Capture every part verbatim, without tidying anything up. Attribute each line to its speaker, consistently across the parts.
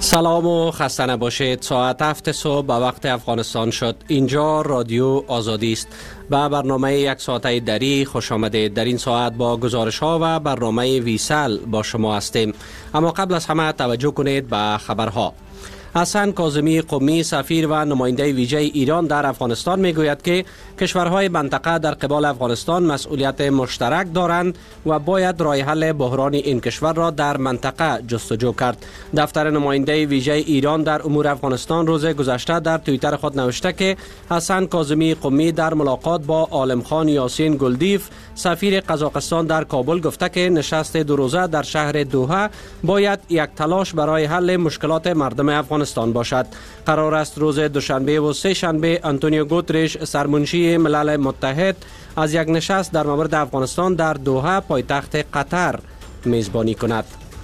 Speaker 1: سلام و خسته نباشید. ساعت هفت صبح به وقت افغانستان شد. اینجا رادیو آزادی است. با برنامه یک ساعته دری خوش آمدید. در این ساعت با گزارش ها و برنامه ویسل با شما هستیم. اما قبل از همه توجه کنید به خبرها. حسن کاظمی قمی سفیر و نماینده ویژه ایران در افغانستان میگوید که کشورهای منطقه در قبال افغانستان مسئولیت مشترک دارند و باید راه حل بحران این کشور را در منطقه جستجو کرد. دفتر نماینده ویژه ایران در امور افغانستان روز گذشته در توییتر خود نوشته که حسن کاظمی قمی در ملاقات با عالم خان یاسین گلدیف سفیر قزاقستان در کابل گفته که نشست دو روزه در شهر دوحه باید یک تلاش برای حل مشکلات مردم افغانستان باشد. قرار است روز دوشنبه و سه شنبه آنتونیو گوترش سرمنشی ملل متحد از یک نشست در مورد افغانستان در دوحه پایتخت قطر میزبانی کند.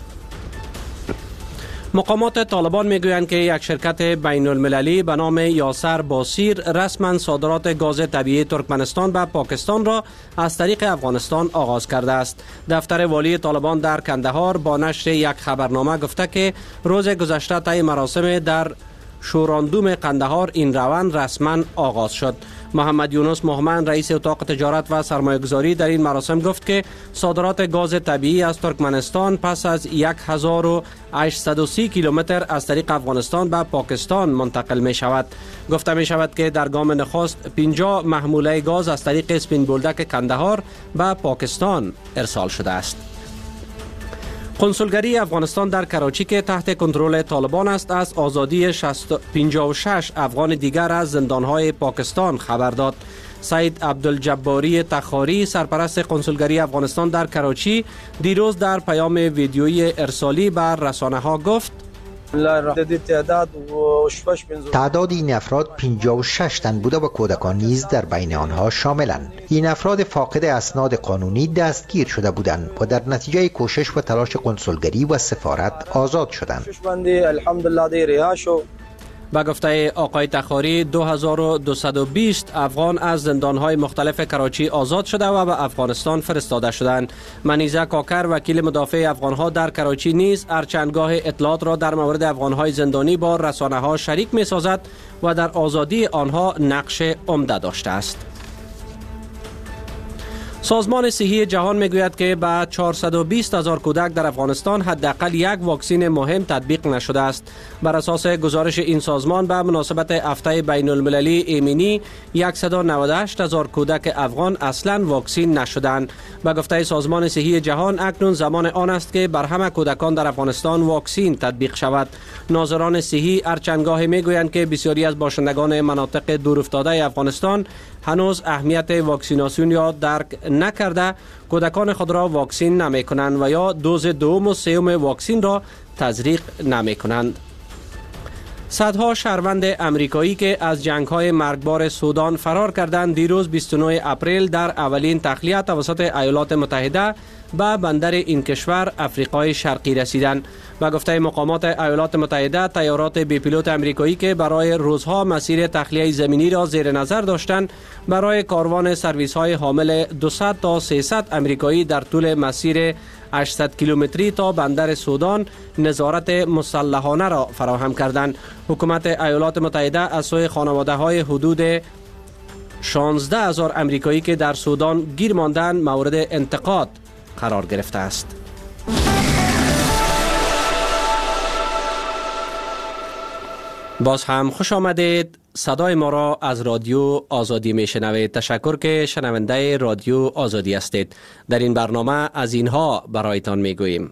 Speaker 1: مقامات طالبان میگویند که یک شرکت بین المللی به نام یاسر باسیر رسما صادرات گاز طبیعی ترکمنستان به پاکستان را از طریق افغانستان آغاز کرده است. دفتر والی طالبان در کندهار با نشر یک خبرنامه گفته که روز گذشته طی مراسم در شوراندوم قندهار این روند رسما آغاز شد. محمد یونس مهمن رئیس اتاق تجارت و سرمایه‌گذاری در این مراسم گفت که صادرات گاز طبیعی از ترکمنستان پس از هزار و هشتصد و سی کیلومتر از طریق افغانستان به پاکستان منتقل می شود. گفته می شود که در گام نخست پنجاه محموله گاز از طریق اسپین بولدک کندهار به پاکستان ارسال شده است. کنسولگری افغانستان در کراچی که تحت کنترل طالبان است از آزادی پنجاه و شش افغان دیگر از زندانهای پاکستان خبر داد. سید عبدالجباری تخاری سرپرست کنسولگری افغانستان در کراچی دیروز در پیام ویدیویی ارسالی بر رسانه ها گفت
Speaker 2: تعداد این افراد پنجاه و شش تن بوده و کودکان نیز در بین آنها شاملند. این افراد فاقد اسناد قانونی دستگیر شده بودند و در نتیجه کوشش و تلاش کنسولگری و سفارت آزاد شدند.
Speaker 1: با گفته آقای تخاری دو هزار و دویست و بیست افغان از زندانهای مختلف کراچی آزاد شده و به افغانستان فرستاده شدند. منیزه کاکر وکیل مدافع افغانها در کراچی نیز ارچندگاه اطلاعات را در مورد افغانهای زندانی با رسانه ها شریک می سازد و در آزادی آنها نقش عمده داشته است. سازمان صحی جهان میگوید که به چهارصد و بیست هزار کودک در افغانستان حداقل یک واکسن مهم تطبیق نشده است. بر اساس گزارش این سازمان به مناسبت هفته بین المللی ایمنی صد و نود و هشت هزار کودک افغان اصلا واکسن نشدند. به گفته سازمان صحی جهان اکنون زمان آن است که بر همه کودکان در افغانستان واکسن تطبیق شود. ناظران صحی هرچندگاه میگویند که بسیاری از باشندگان مناطق دورافتاده افغانستان هنوز اهمیت واکسیناسیون یا درک نکرده کودکان خود را واکسن نمی کنند و یا دوز دوم و سوم واکسن را تزریق نمی کنند. صدها شهروند امریکایی که از جنگ‌های مرگبار سودان فرار کردند دیروز بیست و نه اپریل در اولین تخلیه توسط ایالات متحده به بندر این کشور افریقای شرقی رسیدند. به گفته مقامات ایالات متحده طیارات بی پیلوت امریکایی که برای روزها مسیر تخلیه زمینی را زیر نظر داشتند برای کاروان سرویس های حامل دویست تا سیصد امریکایی در طول مسیر هشتصد کیلومتری تا بندر سودان نظارت مسلحانه را فراهم کردند. حکومت ایالات متحده از سوی خانواده های حدود شانزده هزار امریکایی که در سودان گیر ماندند مورد انتقاد قرار گرفته است. باز هم خوش آمدید. صدای ما را از رادیو آزادی می شنوید. تشکر که شنونده رادیو آزادی هستید. در این برنامه از اینها برایتان می گوییم.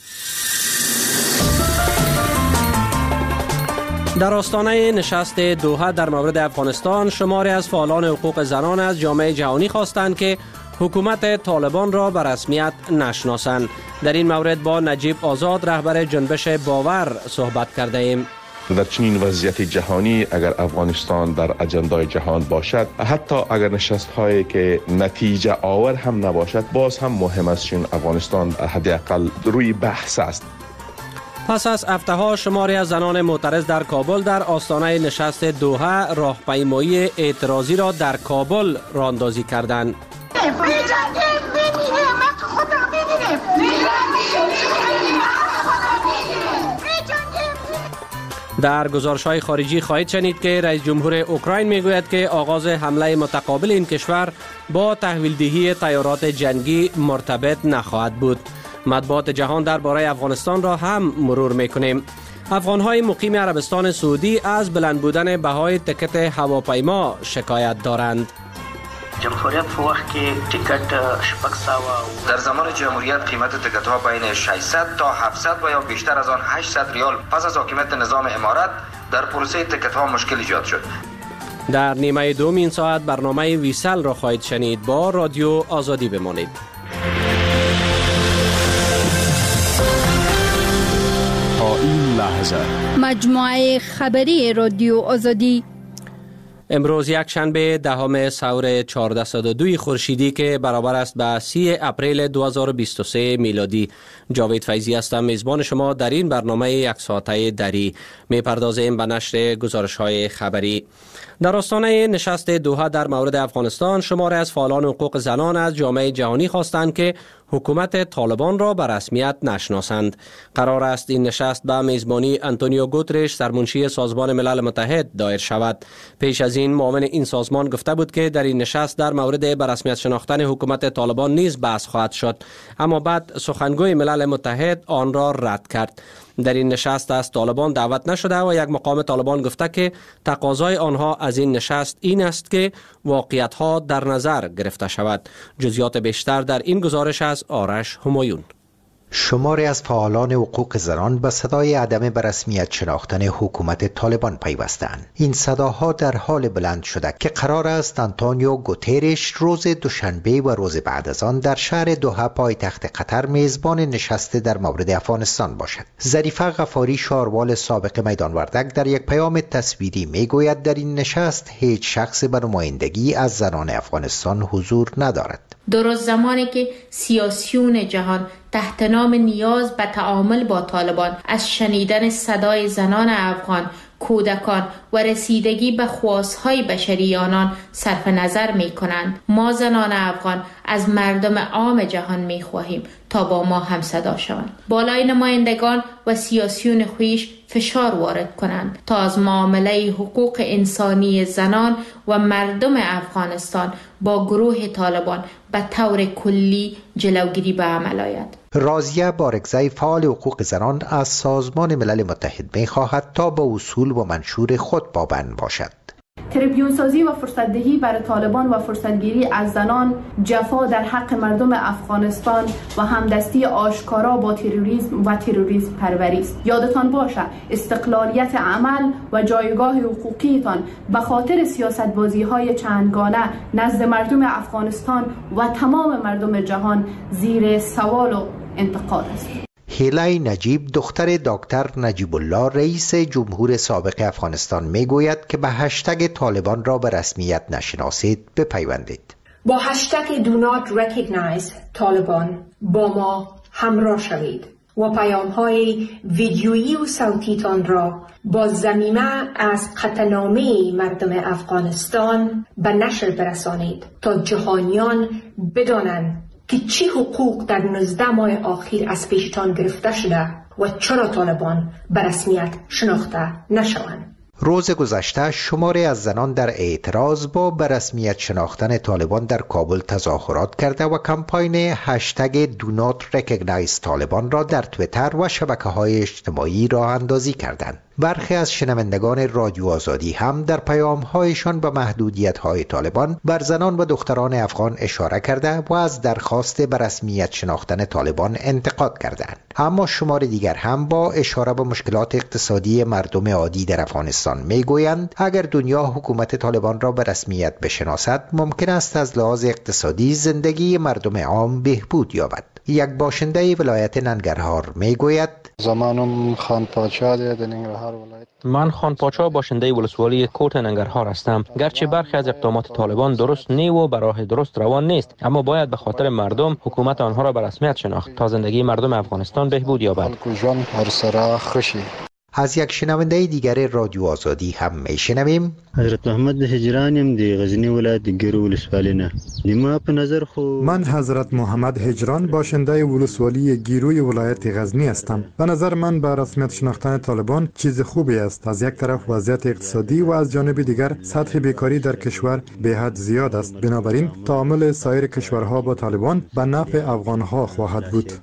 Speaker 1: در آستانه نشست دوحه در مورد افغانستان شماری از فعالان حقوق زنان از جامعه جهانی خواستند که حکومت طالبان را به رسمیت نشناسند. در این مورد با نجیب آزاد رهبر جنبش باور صحبت کرده ایم.
Speaker 3: در چنین وضعیت جهانی اگر افغانستان در اجندای جهان باشد، حتی اگر نشست هایی که نتیجه آور هم نباشد، باز هم مهم است چون افغانستان حداقل روی بحث است.
Speaker 1: پس از هفته ها شماری از زنان معترض در کابل در آستانه نشست دوحه راهپیمایی اعتراضی را در کابل راهاندازی کردند. در گزارش‌های خارجی خواهید شنید که رئیس جمهور اوکراین میگوید که آغاز حمله متقابل این کشور با تحویلدهی طیارات جنگی مرتبط نخواهد بود. مطبوعات جهان درباره افغانستان را هم مرور میکنیم. افغان‌های مقیم عربستان سعودی از بلند بودن بهای تکت هواپیما شکایت دارند.
Speaker 4: جمهوریت په وخت کې ټیکټ شپږ سوه
Speaker 5: در زمان جمهوریت قیمت تکت ها بین ششصد تا هفتصد و یا بیشتر از آن هشتصد ریال پس از حاکمیت نظام امارت در پروسه تکت ها مشکل ایجاد شد.
Speaker 1: در نیمه دوم این ساعت برنامه ویسل را خواهید شنید. با رادیو آزادی بمانید.
Speaker 6: تا این لحظه
Speaker 7: مجموعه خبری رادیو آزادی.
Speaker 1: امروز یک شنبه دهم سور چهارصد و دو خورشیدی که برابر است به سی اپریل دو هزار و بیست و سه میلادی. جاوید فیضی هستم، میزبان شما در این برنامه یک ساعته دری. میپردازیم به نشر گزارش های خبری. در آستانه نشست دوحه در مورد افغانستان، شماره از فعالان حقوق زنان از جامعه جهانی خواستند که حکومت طالبان را به رسمیت نشناسند. قرار است این نشست به میزبانی آنتونیو گوترش، سرمنشی سازمان ملل متحد، دایر شود. پیش از این معاون این سازمان گفته بود که در این نشست در مورد به رسمیت شناختن حکومت طالبان نیز بحث خواهد شد، اما بعد سخنگوی ملل متحد آن را رد کرد. در این نشست از طالبان دعوت نشده و یک مقام طالبان گفته که تقاضای آنها از این نشست این است که واقعیت ها در نظر گرفته شود. جزئیات بیشتر در این گزارش از آرش همایون.
Speaker 2: شماری از فعالان حقوق زنان به صدای عدم به رسمیت شناختن حکومت طالبان پیوستند. این صداها در حال بلند شده که قرار است آنتونیو گوترش روز دوشنبه و روز بعد از آن در شهر دوحه پایتخت قطر میزبان نشست در مورد افغانستان باشد. ظریفه غفاری، شاروال سابق میدان وردک، در یک پیام تصویری میگوید در این نشست هیچ شخص به نمایندگی از زنان افغانستان حضور ندارد.
Speaker 8: درست زمانی که سیاسیون جهان تحت نام نیاز به تعامل با طالبان از شنیدن صدای زنان افغان، کودکان و رسیدگی به خواستهای بشری آنان صرف نظر می کنند، ما زنان افغان از مردم عام جهان می خواهیم تا با ما هم صدا شوند. بالای نمایندگان و سیاسیون خویش فشار وارد کنند تا از معامله حقوق انسانی زنان و مردم افغانستان با گروه طالبان به طور کلی جلوگیری به عمل آید.
Speaker 2: راضیه بارگزی، فعال حقوق زنان، از سازمان ملل متحد می خواهد تا به اصول و منشور خود پابند باشد.
Speaker 9: تریبیون سازی و فرصت دهی برای طالبان و فرصتگیری از زنان جفا در حق مردم افغانستان و همدستی آشکارا با تروریسم و تروریسم پروری است. یادتان باشه استقلالیت عمل و جایگاه حقوقیتان به خاطر سیاست بازی های چندگانه نزد مردم افغانستان و تمام مردم جهان زیر سوال و انتقاد است.
Speaker 2: هیلای نجیب، دختر دکتر نجیب الله رئیس جمهور سابق افغانستان، میگوید که به هشتگ طالبان را به رسمیت نشناسید بپیوندید.
Speaker 10: با هشتگ Do not recognize طالبان با ما همراه شوید و پیام های ویدیویی و صوتیتان را با ضمیمه از قطعنامه مردم افغانستان به نشر برسانید تا جهانیان بدانند که چی حقوق در نوزده ماه آخر از پیشتان گرفته شده و چرا طالبان به رسمیت شناخته نشوند.
Speaker 2: روز گذشته شماری از زنان در اعتراض با به رسمیت شناختن طالبان در کابل تظاهرات کرده و کمپاین هشتگ Do not recognize طالبان را در توییتر و شبکه‌های اجتماعی راه اندازی کردند. برخی از شنوندگان رادیو آزادی هم در پیام‌هایشان به محدودیت‌های طالبان بر زنان و دختران افغان اشاره کرده و از درخواست به رسمیت شناختن طالبان انتقاد کردند. اما شمار دیگر هم با اشاره به مشکلات اقتصادی مردم عادی در افغانستان میگویند اگر دنیا حکومت طالبان را به رسمیت بشناسد ممکن است از لحاظ اقتصادی زندگی مردم عام بهبود یابد. یک باشنده ولایت ننگرهار میگوید
Speaker 11: زمانم خان پاچا در ننگرهار ولایت.
Speaker 12: من خان پاچا باشنده ولسوالی کوت ننگرهار هستم. گرچه برخی از اقدامات طالبان درست نی و به راه درست روان نیست، اما باید به خاطر مردم حکومت آنها را به رسمیت شناخت تا زندگی مردم افغانستان بهبود یابد.
Speaker 11: جان هر سرا خوشی.
Speaker 2: از یک شنونده دیگر رادیو آزادی هم میشنویم.
Speaker 13: حضرت محمد هجرانیم دی غزنی ولایت گیرو ولسوالی نه. ما په نظر خو
Speaker 14: من حضرت محمد هجران باشنده ولسوالی گیروی ولایت غزنی هستم. به نظر من به رسمیت شناختن طالبان چیز خوبی است. از یک طرف وضعیت اقتصادی و از جانب دیگر سطح بیکاری در کشور به حد زیاد است. بنابراین تعامل سایر کشورها با طالبان به نفع افغانها خواهد بود.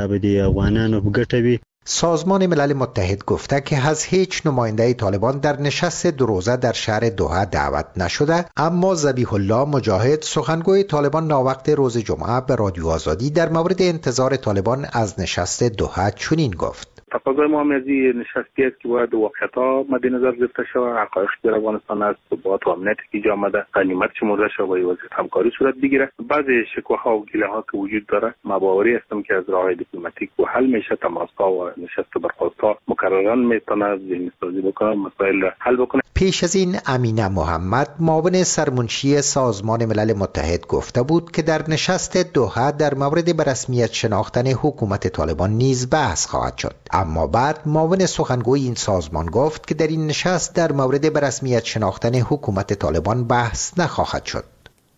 Speaker 2: سازمان ملل متحد گفته که از هیچ نماینده طالبان در نشست دو روزه در شهر دوحه دعوت نشده، اما ذبیح الله مجاهد سخنگوی طالبان ناوقت روز جمعه به رادیو آزادی در مورد انتظار طالبان از نشست دوحه چنین گفت:
Speaker 15: تقاضای ما از این نشستی است که باید واقعیت‌ها مد نظر گرفته شود، حقایق در افغانستان است، ثبات و امنیت که جا آمده، غنیمت شمرده شود و وضعیت همکاری صورت بگیره. بعضی شکوه‌ها و گله‌ها که وجود داره، ما باوری هستم که از راه‌های دیپلماتیک و حل میشه. تماس‌ها و نشست و برخاست‌ها مکررن میتونه ذهن‌سازی بکنه، مسائل حل بکنه.
Speaker 2: پیش از این امینه محمد معاون سرمنشی سازمان ملل متحد گفته بود که در نشست دوحه در مورد به رسمیت شناختن حکومت طالبان نیز بحث خواهد شد. اما بعد معاون سخنگوی این سازمان گفت که در این نشست در مورد به رسمیت شناختن حکومت طالبان بحث نخواهد شد.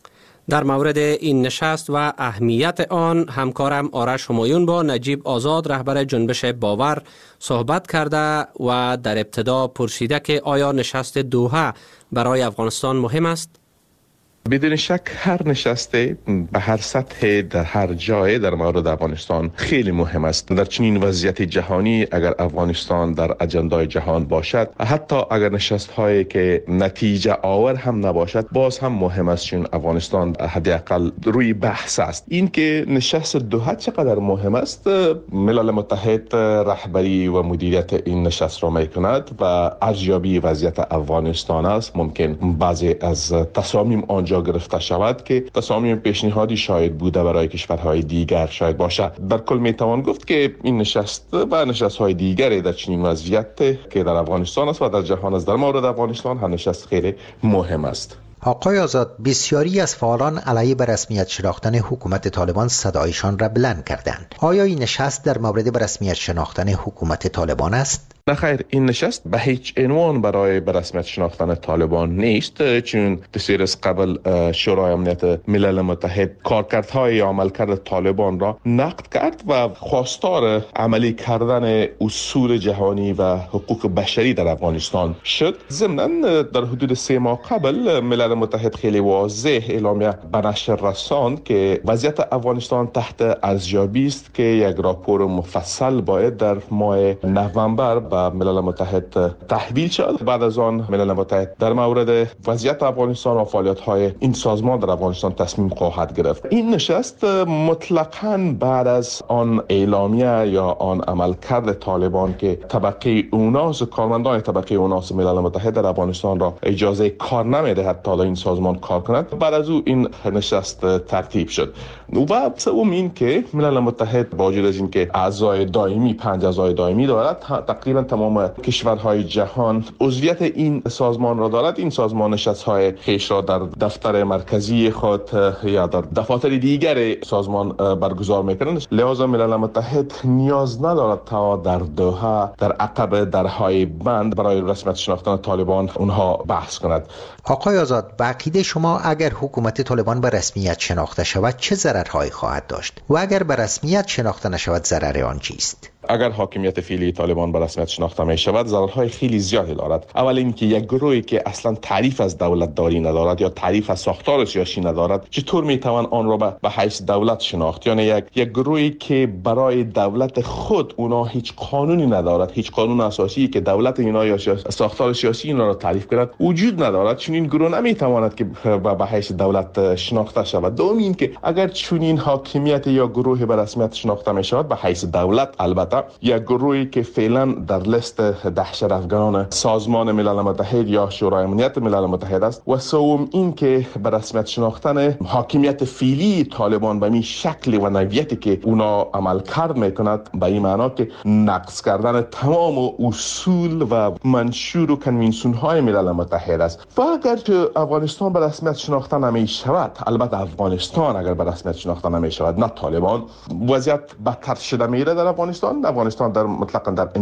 Speaker 1: در مورد این نشست و اهمیت آن همکارم آرش همایون با نجیب آزاد رهبر جنبش باور صحبت کرده و در ابتدا پرسیده که آیا نشست دوحه برای افغانستان مهم است؟
Speaker 3: بدون شک هر نشسته به هر سطح در هر جای در مورد افغانستان خیلی مهم است. در چنین وضعیت جهانی اگر افغانستان در اجندای جهان باشد، حتی اگر نشست هایی که نتیجه آور هم نباشد، باز هم مهم است، چون افغانستان حداقل روی بحث است. این که نشست دوحه چقدر مهم است، ملل متحد رهبری و مدیریت این نشست را میکند و ارزیابی وضعیت افغانستان است. ممکن بعضی از تصامیم آنجا گرفته شود که تصامیم پیشنهادی شاید بوده برای کشورهای دیگر شاید باشد. در کل میتوان گفت که این نشست و نشست‌های دیگری در چنین وضعیت که در افغانستان است و در جهان است، در مورد افغانستان هم نشست خیلی مهم است.
Speaker 2: آقای آزاد، بسیاری از فعالان علیه به رسمیت شناختن حکومت طالبان صدایشان را بلند کردند. آیا این نشست در مورد به رسمیت شناختن حکومت طالبان است؟
Speaker 3: نه خیر، این نشست به هیچ عنوان برای به رسمیت شناختن طالبان نیست، چون دسیر از قبل شورای امنیت ملل متحد کارکردهای عملکرد طالبان را نقد کرد و خواستار عملی کردن اصول جهانی و حقوق بشری در افغانستان شد. ضمناً در حدود سه ماه قبل ملل متحد خیلی واضح اعلامیه به نشر رساند که وضعیت افغانستان تحت ارزیابی است که یک راپور مفصل باید در ماه نوامبر به ملل متحد تحویل شد. بعد از آن ملل متحد در مورد وضعیت افغانستان و فعالیت‌های این سازمان در افغانستان تصمیم خواهد گرفت. این نشست مطلقاً بعد از آن اعلامیه یا آن عملکرد طالبان که طبقه اوناس کارمندان طبقه اوناس ملل متحد در افغانستان را اجازه کار نمی‌دهد تا این سازمان کار کند، بعد از او این نشست ترتیب شد. و سوم این که ملل متحد با وجود از اینکه اعضای دائمی پنج اعضای دائمی دارد، تقریبا تمام کشورهای جهان عضویت این سازمان را دارد. این سازمان نشست‌های خویش را در دفتر مرکزی خود یا در دفاتر دیگر سازمان برگزار می‌کنند. لذا ملل متحد نیاز ندارد تا در دوحه در عقب درهای بند برای رسمیت شناختن طالبان اونها بحث کند.
Speaker 2: آقای آزاد، به عقیده شما اگر حکومت طالبان به رسمیت شناخته شود چه ضررهایی خواهد داشت و اگر به رسمیت شناخته نشود ضرر آن چیست؟
Speaker 3: اگر حاکمیت فعلی طالبان به رسمیت شناخته می شود، ضررهای خیلی زیادی دارد. اول اینکه یک گروهی که اصلا تعریف از دولت داری ندارد یا تعریف از ساختار سیاسی ندارد، چطور می توان آن را به حیث دولت شناخت؟ یعنی یک یک گروهی که برای دولت خود اونا هیچ قانونی ندارد، هیچ قانون اساسی که دولت اینا یا ساختار سیاسی اینا را تعریف کند وجود ندارد. چون این گروه نمی تواند که به حیث دولت شناخته شود. دوم اینکه اگر چنین حاکمیت یا گروهی به رسمیت شناخته می شود به حیث دولت، البته یک گروهی که فعلا در لیست دهشت افغانان سازمان ملل متحد یا شورای امنیت ملل متحد است. و سوم این که به رسمیت شناختن حاکمیت فعلی طالبان به می شکل و نوعیتی که اونا عمل کرد میکند، به این معنا که نقض کردن تمام اصول و منشور و کنوانسیون های ملل متحد است. و اگر که افغانستان به رسمیت شناخته نمی شود، البته افغانستان اگر به رسمیت شناخته نمی شود، نه طالبان، وضعیت بدتر شده میره در افغانستان. افغانستان در مطلقاً در انزوا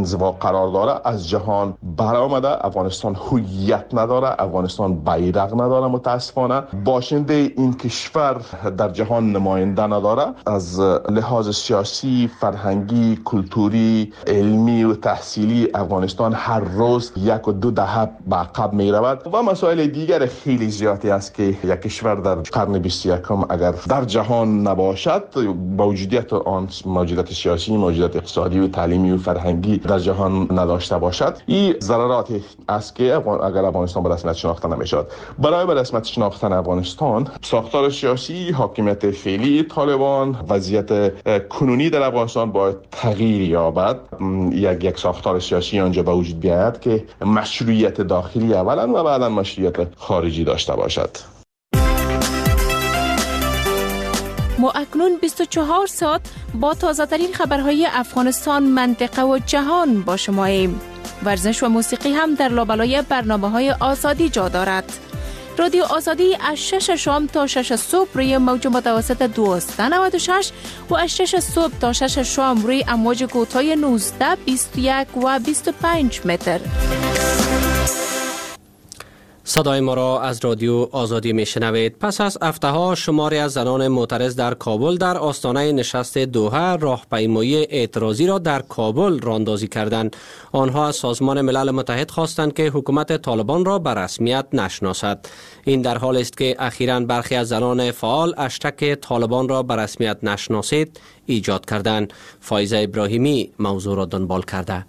Speaker 3: قرار داره از جهان برآمده. افغانستان هویت نداره، افغانستان بیرق نداره، متاسفانه باشنده این کشور در جهان نماینده نداره. از لحاظ سیاسی، فرهنگی، کلتوری، علمی و تحصیلی افغانستان هر روز یک و دو دهه به عقب می رود و مسائل دیگر خیلی زیادی است که یک کشور در قرن بیست و یکم اگر در جهان نباشد، موجودیت آن موجودیت سیاسی، موجودیت اقتصادی و تعلیمی و فرهنگی در جهان نداشته باشد، این ضرراتی است که اگر افغانستان به رسمیت شناخته نمیشد. برای به رسمیت شناختن افغانستان، ساختار سیاسی، حاکمیت فعلی طالبان، وضعیت کنونی در افغانستان باید تغییر یابد. یک یک ساختار سیاسی آنجا به وجود بیاید که مشروعیت داخلی اولا و بعدا مشروعیت خارجی داشته باشد.
Speaker 16: ما اکنون بیست و چهار ساعت با تازه ترین خبرهای افغانستان، منطقه و جهان با شماییم. ورزش و موسیقی هم در لابلای برنامه‌های آزادی جا دارد. رادیو آزادی از شش شام تا شش صبح روی موج متوسط دویست و نود و شش و از شش صبح تا شش شام روی امواج کوتاه نوزده، بیست و یک و بیست و پنج متر.
Speaker 1: صدای ما را از رادیو آزادی میشنوید. پس از هفته‌ها شماری از زنان معترض در کابل در آستانه نشست دوحه راهپیمایی اعتراضی را در کابل راهاندازی کردند. آنها از سازمان ملل متحد خواستند که حکومت طالبان را به رسمیت نشناسد. این در حالی است که اخیراً برخی از زنان فعال هشتگ طالبان را به رسمیت نشناسید ایجاد کردند. فایزه ابراهیمی موضوع را دنبال کرده.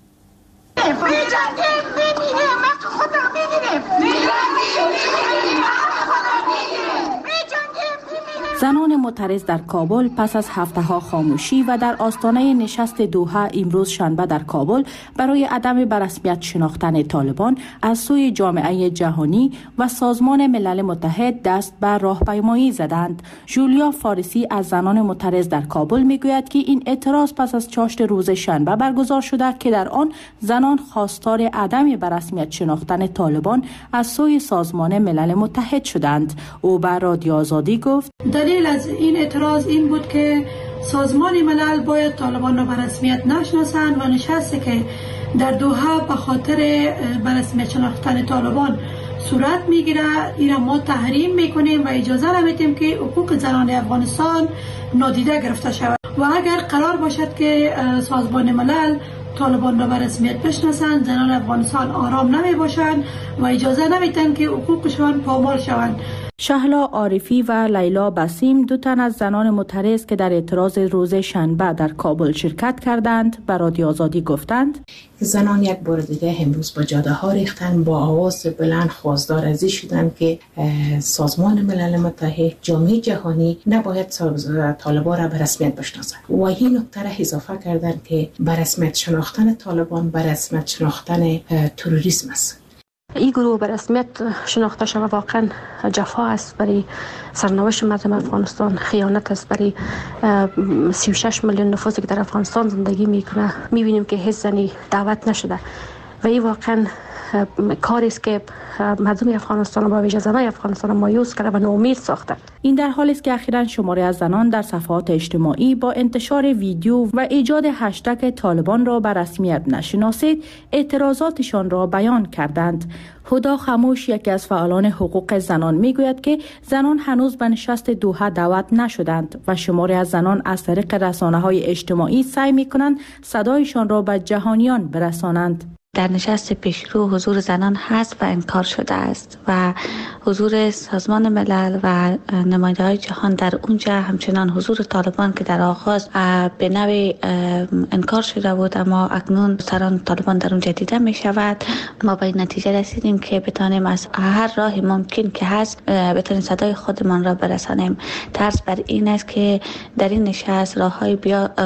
Speaker 17: زنان معترض در کابل پس از هفته‌ها خاموشی و در آستانه نشست دوحه امروز شنبه در کابل برای عدم به رسمیت شناختن طالبان از سوی جامعه جهانی و سازمان ملل متحد دست به راهپیمایی زدند. جولیا فارسی از زنان معترض در کابل میگوید که این اعتراض پس از چاشت روز شنبه برگزار شده که در آن زنان خواستار عدم به رسمیت شناختن طالبان از سوی سازمان ملل متحد شدند. او به رادیو آزادی گفت:
Speaker 18: دلیل از این اعتراض این بود که سازمان ملل باید طالبان را به رسمیت نشناسند و نشستی که در دوحه به خاطر به رسمیت شناختن طالبان صورت میگیره، این را ما تحریم میکنیم و اجازه نمیدیم که حقوق زنان افغانستان نادیده گرفته شود. و اگر قرار باشد که سازمان ملل طالبان را به رسمیت بشناسند، زنان افغانستان آرام نمی باشند و اجازه نمیدن که حقوقشان پامال شوند.
Speaker 17: شهلا عارفی و لیلا بسیم، دو تن از زنان معترض که در اعتراض روز شنبه در کابل شرکت کردند، به رادیو آزادی گفتند:
Speaker 19: زنان یک بار دیگه امروز با جاده ها ریختن، با آواز بلند خواستار از این شدن که سازمان ملل متحد، جامعه جهانی نباید طالبان را به رسمیت بشناسند و این نکته را اضافه کردن که به رسمیت شناختن طالبان به رسمیت شناختن تروریسم است.
Speaker 20: این گروه به رسمیت شناخته شده واقعا جفا است برای سرنوشت مردم افغانستان، خیانت است برای سی و شش میلیون نفوسی که در افغانستان زندگی میکنه. میبینیم که هیچ زنی دعوت نشده و این واقعا کاری است که مردم افغانستان با ویژه زنان افغانستان مایوس کرده و ناامید ساخته.
Speaker 17: این در حالی است که اخیراً شماری از زنان در صفحات اجتماعی با انتشار ویدیو و ایجاد هشتگ طالبان را به رسمیت نشناسید اعتراضاتشان را بیان کردند. هدا خاموش، یکی از فعالان حقوق زنان، میگوید که زنان هنوز به نشست دوحه دعوت نشدند و شماری از زنان از طریق رسانه‌های اجتماعی سعی می‌کنند صدایشان را به جهانیان برسانند.
Speaker 21: در نشست پیشرو حضور زنان هست و انکار شده است و حضور سازمان ملل و نماینده‌های جهان در اونجا، همچنان حضور طالبان که در آغاز به نوعی انکار شده بود اما اکنون سران طالبان در اونجا دیده می شود. ما به این نتیجه رسیدیم که بتانیم از هر راهی ممکن که هست بتانیم صدای خودمان را برسانیم. ترس بر این است که در این نشست راه‌های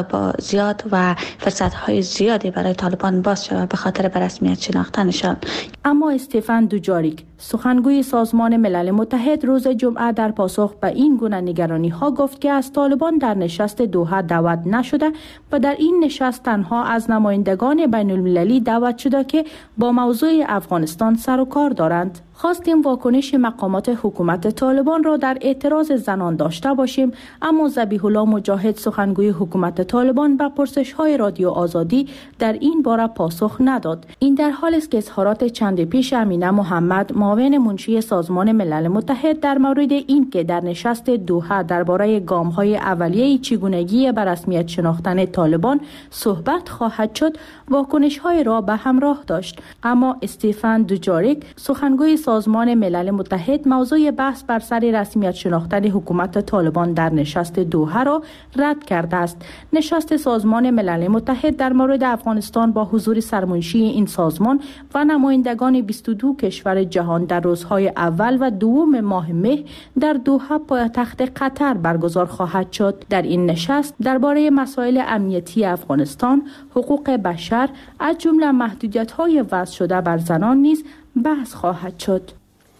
Speaker 21: زیاد و فرصت‌های زیادی برای طالبان باز شود به خاطر رسمیت شناختنشان.
Speaker 17: اما استفان دوجاریک، سخنگوی سازمان ملل متحد، روز جمعه در پاسخ به این گونه نگرانی ها گفت که از طالبان در نشست دوحه دعوت نشده و در این نشست تنها از نمایندگان بین المللی دعوت شده که با موضوع افغانستان سر و کار دارند. خواستیم واکنش مقامات حکومت طالبان را در اعتراض زنان داشته باشیم، اما ذبیح الله مجاهد سخنگوی حکومت طالبان به پرسش‌های رادیو آزادی در این باره پاسخ نداد. این در حالی است که اظهارات چند پیش امینه محمد معاون منشی سازمان ملل متحد در مورد این که در نشست دوحه درباره گام‌های اولیه چگونگی به رسمیت شناختن طالبان صحبت خواهد شد، واکنش‌های را به همراه داشت. اما استیفن دوجاریک سخنگوی سازمان ملل متحد موضوع بحث بر سر رسمیت شناختن حکومت طالبان در نشست دوحه را رد کرده است. نشست سازمان ملل متحد در مورد افغانستان با حضور سرمنشی این سازمان و نمایندگان بیست و دو کشور جهان در روزهای اول و دوم ماه مه در دوحه پایتخت قطر برگزار خواهد شد. در این نشست درباره مسائل امنیتی افغانستان، حقوق بشر از جمله محدودیت‌های وضع شده بر زنان نیز بحث خواهد شد.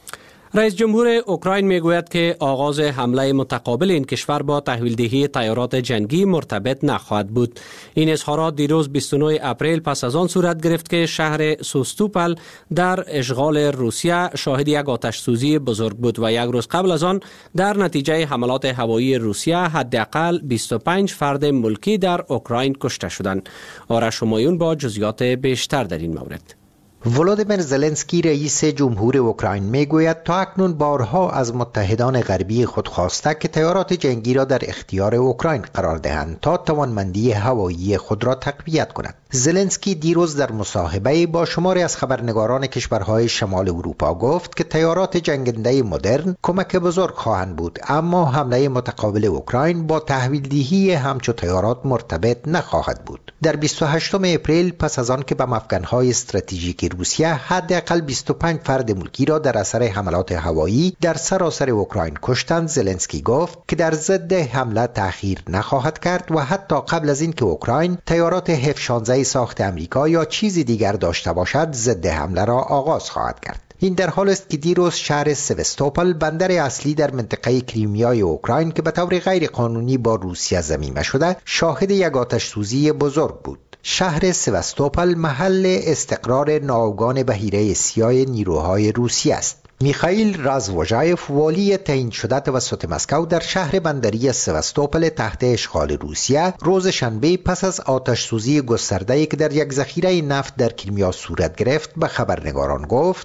Speaker 1: رئیس جمهور اوکراین میگوید که آغاز حمله متقابل این کشور با تحویلدهی طیارات جنگی مرتبط نخواهد بود. این اظهارات دیروز بیست و نه اپریل پس از آن صورت گرفت که شهر سوستوپل در اشغال روسیه شاهد یک آتش سوزی بزرگ بود و یک روز قبل از آن در نتیجه حملات هوایی روسیه حداقل بیست و پنج فرد ملکی در اوکراین کشته شدند. آرش همایون با جزئیات بیشتر در این مورد.
Speaker 2: ولادیمیر زلنسکی رئیس جمهور اوکراین میگوید تا اکنون بارها از متحدان غربی خود خواسته که طیارات جنگی را در اختیار اوکراین قرار دهند تا توانمندی هوایی خود را تقویت کند. زلنسکی دیروز در مصاحبه با شماری از خبرنگاران کشورهای شمال اروپا گفت که طیارات جنگنده مدرن کمک بزرگ خواهند بود، اما حمله متقابل اوکراین با تحویلدهی همچو طیارات مرتبط نخواهد بود. در بیست و هشتم اپریل پس از آن که به مفکنهای استراتژیک روسیه حداقل بیست و پنج فرد ملکی را در اثر حملات هوایی در سراسر اوکراین کشتند، زلنسکی گفت که در ضد حمله تأخیر نخواهد کرد و حتی قبل از این که اوکراین طیارات اف شانزده ساخت امریکا یا چیزی دیگر داشته باشد ضد حمله را آغاز خواهد کرد. این در حال است که دیروز شهر سوستوپل، بندر اصلی در منطقه کریمیای اوکراین که به طور غیر قانونی با روسیه ضمیمه شده، شاهد یک آتش سوزی بزرگ بود. شهر سوستوپل محل استقرار ناوگان بحیره سیاه نیروهای روسی است. میخائیل رازوژایف، والی تعیین شده توسط مسکو در شهر بندری سوستوپل تحت اشغال روسیه، روز شنبه پس از آتش سوزی گسترده‌ای که در یک ذخیره نفت در کریمیا صورت گرفت به خبرنگاران گفت: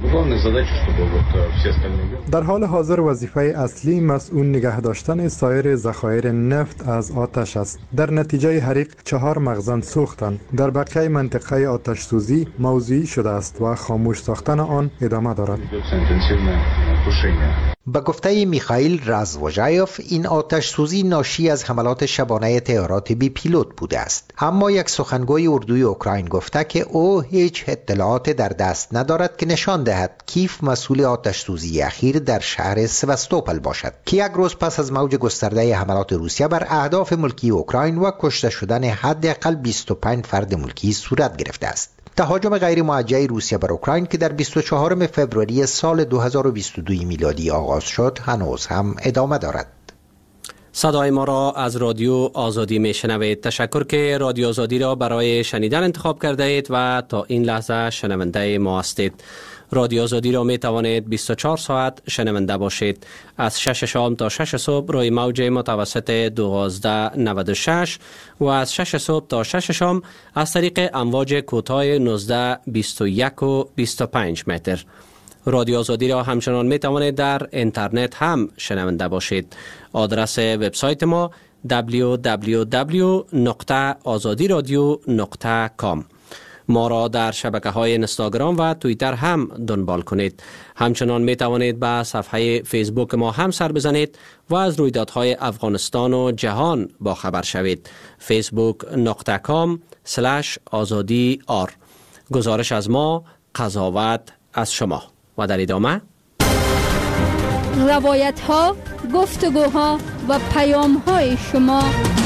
Speaker 14: در حال حاضر وظیفه اصلی مسئول نگه داشتن سایر ذخایر نفت از آتش است. در نتیجه حریق چهار مخزن سوختند. در بقیه منطقه آتش سوزی موضوعی شده است و خاموش ساختن آن ادامه دارد.
Speaker 2: به گفته میخائیل رازوژایف، این آتش سوزی ناشی از حملات شبانه طیارات بی پیلوت بوده است، اما یک سخنگوی اردوی اوکراین گفته که او هیچ اطلاعات در دست ندارد که نشان دهد کیف مسئول آتش سوزی اخیر در شهر سوستوپل باشد که یک روز پس از موج گسترده حملات روسیه بر اهداف ملکی اوکراین و کشته شدن حداقل بیست و پنج فرد ملکی صورت گرفته است. تهاجم غیر موجه روسیه بر اوکراین که در بیست و چهارم فوریه سال دو هزار و بیست و دو میلادی آغاز شد هنوز هم ادامه دارد.
Speaker 1: صدای ما را از رادیو آزادی می شنوید. تشکر که رادیو آزادی را برای شنیدن انتخاب کرده اید و تا این لحظه شنونده ما هستید. رادیو آزادی را می توانید بیست و چهار ساعت شنونده باشید. از شش شام تا شش صبح روی موج متوسط دوازده نود و شش و از شش صبح تا شش شام از طریق امواج کوتاه نوزده بیست و یک و بیست و پنج متر. رادیو آزادی را همچنان می توانید در اینترنت هم شنونده باشید. آدرس وبسایت ما دبلیو دبلیو دبلیو نقطه آزادی رادیو نقطه کام. ما را در شبکه های اینستاگرام و توییتر هم دنبال کنید. همچنان می توانید به صفحه فیسبوک ما هم سر بزنید و از رویدادهای افغانستان و جهان با خبر شوید. فیسبوک نقطه کام سلش آزادی آر. گزارش از ما، قضاوت از شما. و در ادامه
Speaker 7: روایت ها، گفتگوها و پیام های شما.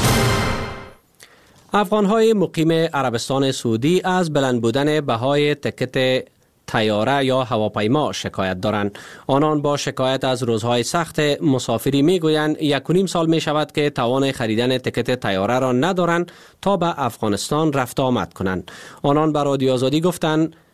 Speaker 1: افغان‌های مقیم عربستان سعودی از بلند بودن بهای تکت طیاره یا هواپیما شکایت دارند. آنان با شکایت از روزهای سخت مسافری میگویند یک و نیم سال می شود که توان خریدن تکت طیاره را ندارند تا به افغانستان رفت آمد کنند. آنان به رادیو آزادی گفتند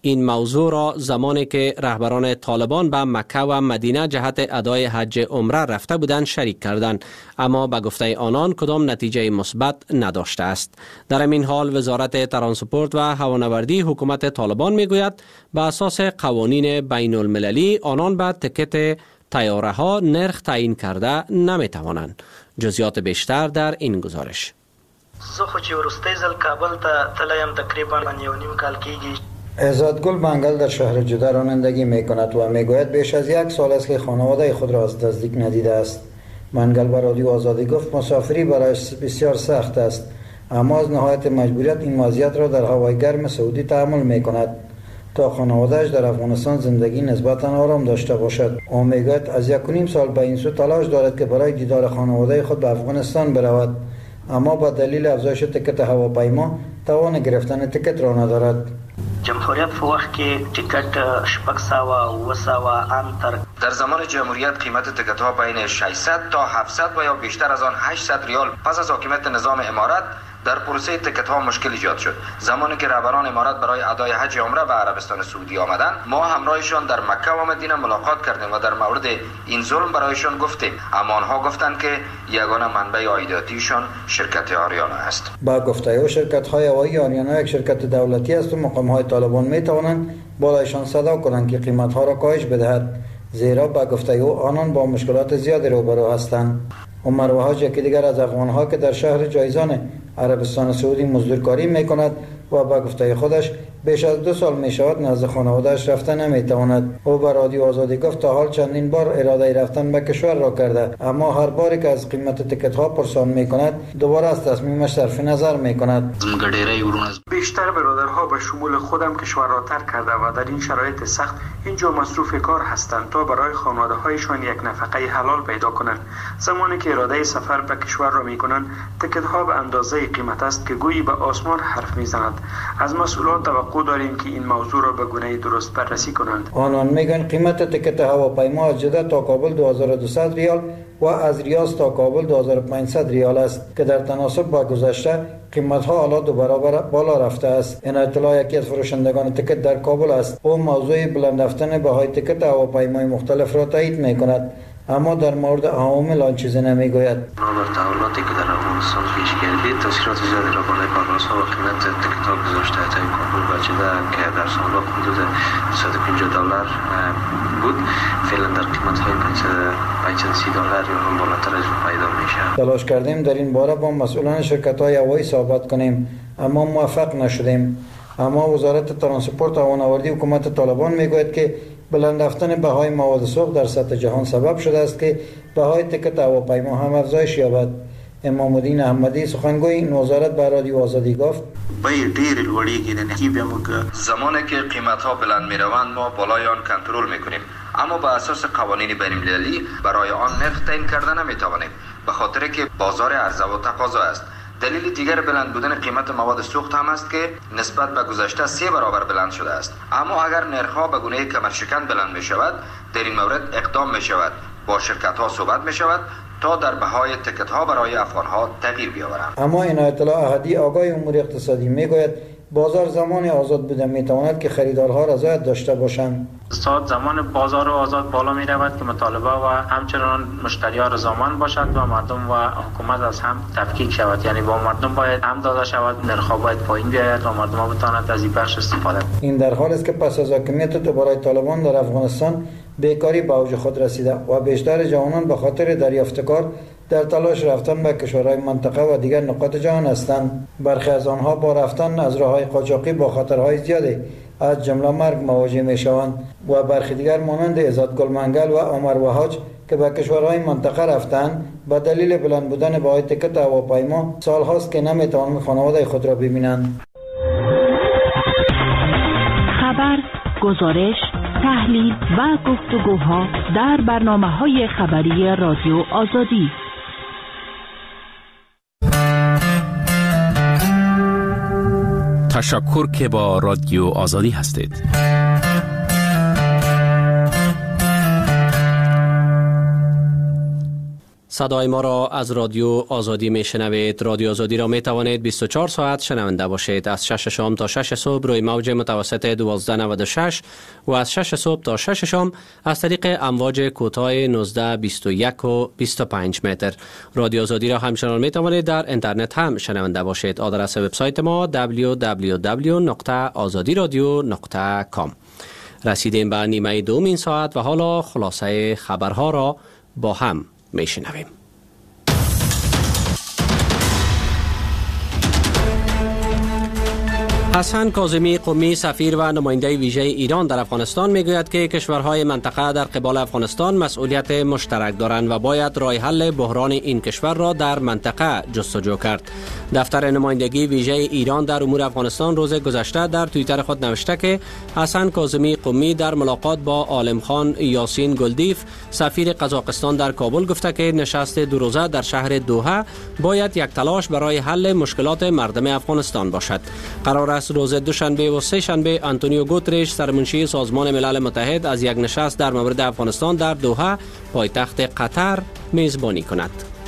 Speaker 1: این موضوع را زمانی که رهبران طالبان به مکه و مدینه جهت ادای حج عمره رفته بودند شریک کردند، اما به گفته آنان کدام نتیجه مثبت نداشته است. در این حال وزارت ترانسپورت و هوانوردی حکومت طالبان میگوید به اساس قوانین بین المللی آنان به تکت طیاره ها نرخ تعیین کرده نمی توانند. جزئیات بیشتر در این گزارش.
Speaker 4: زه خو چې ورستی ځل کابل ته تلایم تقریبا یو نیم کال کېږي.
Speaker 22: عزتگل منگل در شهر جده رانندگی می کند و می گوید بیش از یک سال است که خانواده خود را از نزدیک ندیده است. منگل به رادیو آزادی گفت مسافری برایش بسیار سخت است، اما از نهایت مجبوریت این وضعیت را در هوای گرم سعودی تحمل می کند تا خانواده‌اش در افغانستان زندگی نسبتاً آرام داشته باشد. او می گوید از یک و نیم سال به این سو تلاش دارد که برای دیدار خانواده خود به افغانستان برود، اما با دلیل افزایش تکت هواپیما توان گرفتن تکت را ندارد.
Speaker 4: جمهوریت په وخت کې ټیکټ شپږ سوه اوه سوه ان تر
Speaker 5: در زمان جمهوریت قیمت تکت ها بین ششصد تا هفتصد و یا بیشتر از آن هشتصد ریال پس از حاکمیت نظام امارت در پروسه تکت ها مشکل ایجاد شد. زمانی که رهبران امارات برای ادای حج عمره به عربستان سعودی آمدند، ما همراهشان در مکه و مدینه ملاقات کردیم و در مورد این ظلم برایشان گفتیم، اما آنها گفتند که یگانه منبع عایداتیشان شرکت آریانا است.
Speaker 22: با گفته او شرکت های هوایی آریانا یک شرکت دولتی است و مقام های طالبان می توانند بالایشان صدا کنند که قیمت ها را کاهش بدهد، زیرا با گفته او آنان با مشکلات زیادی روبرو هستند. عمر وحاج یکی دیگر از افغان‌ها که در شهر جایزان عربستان سعودی مزدورکاری می‌کند و با گفته خودش بیش از دو سال می‌شود نزد خانواده‌اش رفته نمی‌تواند. او به رادیو آزادی گفت تا حال چندین بار اراده رفتن به کشور را کرده، اما هر باری که از قیمت تکت‌ها پرسان می‌کند دوباره از تصمیمش صرف نظر می‌کند.
Speaker 4: بیشتر برادرها به شمول خودم کشور را ترک کرده و در این شرایط سخت اینجا مصروف کار هستند تا برای خانواده‌هایشان یک نفقه حلال پیدا کنند. زمانی که اراده سفر به کشور را می‌کنند، تکت‌ها به اندازه قیمت است که گویی به آسمان حرف می‌زند. از مسئولان توقع داریم که این موضوع را به گونه درست بررسی کنند.
Speaker 22: آنان میگن قیمت تکت هواپیما از جده تا کابل دو هزار و دویست ریال و از ریاض تا کابل دو هزار و پانصد ریال است که در تناسب با گذشته قیمت ها حالا دو برابر بالا رفته است. این اطلاع یکی از فروشندگان تکت در کابل است. او موضوع بلند رفتن بهای تکت هواپیمای مختلف را تایید میکند، اما در مورد عوامل آن چیزی نمیگوید.
Speaker 4: بر تحولاتی که در افغانستان پیش گردید تاثیرات زیادی را بالای پروازها و قیمت تکت‌ها گذاشته. تا کابل و جده که در سال حدود صد و پنجاه دلار بود، فعلا در قیمت‌های پانصد و سی دلار یا هم بالاتر از پیدا میشه.
Speaker 22: تلاش کردیم در این باره با مسئولان شرکت‌های هوایی صحبت کنیم، اما موفق نشدیم. اما وزارت ترانسپورت و هوانوردی حکومت طالبان میگوید که بلند رفتن بهای مواد سوخت در سطح جهان سبب شده است که بهای تکت هواپیما هم افزایش یابد. امام الدین احمدی سخنگوی این وزارت به رادیو آزادی گفت
Speaker 5: زمانی که قیمت ها بلند می روند ما بالای آن کنترل می کنیم، اما به اساس قوانین بین المللی برای آن نرخ تعیین کرده نمی توانیم، به خاطر که بازار عرضه و تقاضا است. دلیل دیگر بلند بودن قیمت مواد سوخت هم است که نسبت به گذشته سه برابر بلند شده است. اما اگر نرخ‌ها به گونه کمرشکن بلند می شود، در این مورد اقدام می شود، با شرکت ها صحبت می شود تا در بهای تکت ها برای افغان ها تغییر بیاورند.
Speaker 22: اما این اطلاع احدی آگاه امور اقتصادی می گوید بازار زمان آزاد بوده می تواند که خریدارها رضایت داشته باشند.
Speaker 4: ساعت زمان بازار آزاد بالا می رود که مطالبه و همچنان مشتریان رضامند باشد و مردم و حکومت از هم تفکیک شود، یعنی با مردم باید هم داده شود، نرخ‌ها باید پایین بیاید و مردم بتوانند از این بخش استفاده کنند.
Speaker 22: این در حالی است که پس از حاکمیت دوباره طالبان در افغانستان بیکاری به اوج خود رسیده و بیشتر جوانان به خاطر دریافت کار در تلاش رفتن به کشورهای منطقه و دیگر نقاط جهان هستند. برخی از آنها با رفتن از راههای قاچاقی با خطرهای زیادی از جمله مرگ مواجه می شوند و برخی دیگر مانند عزتگل منگل و عمر وحاج که به کشورهای منطقه رفتند به دلیل بلند بودن بهای تکت هواپیما سال هاست که نمی توانند خانواده خود را ببینند.
Speaker 17: خبر، گزارش، تحلیل و گفتگوها در برنامه‌های خبری رادیو آزادی.
Speaker 6: تشکر که با رادیو آزادی هستید.
Speaker 1: صدای ما را از رادیو آزادی می شنوید. رادیو آزادی را می توانید بیست و چهار ساعت شنونده باشید. از شش شام تا شش صبح روی موج متوسط دوازده نود و شش و از شش صبح تا شش شام از طریق امواج کوتاه نوزده بیست و یک و بیست و پنج متر. رادیو آزادی را همچنان می توانید در اینترنت هم شنونده باشید. آدرس وبسایت ما دبلیو دبلیو دبلیو نقطه آزادی رادیو نقطه کام. رسیدیم به نیمه دوم این ساعت و حالا خلاصه خبرها را با هم می شنویم. حسن کاظمی قمی سفیر و نماینده ویژه ایران در افغانستان میگوید که کشورهای منطقه در قبال افغانستان مسئولیت مشترک دارند و باید راه حل بحران این کشور را در منطقه جستجو کرد. دفتر نمایندگی ویژه ایران در امور افغانستان روز گذشته در توییتر خود نوشته که حسن کاظمی قمی در ملاقات با عالم خان یاسین گلدیف سفیر قزاقستان در کابل گفته که نشست دو روزه در شهر دوحه باید یک تلاش برای حل مشکلات مردم افغانستان باشد. قرار است روز دوشنبه و سه شنبه آنتونیو گوترش سرمنشی سازمان ملل متحد از یک نشست در مورد افغانستان در دوحه پایتخت قطر میزبانی کند.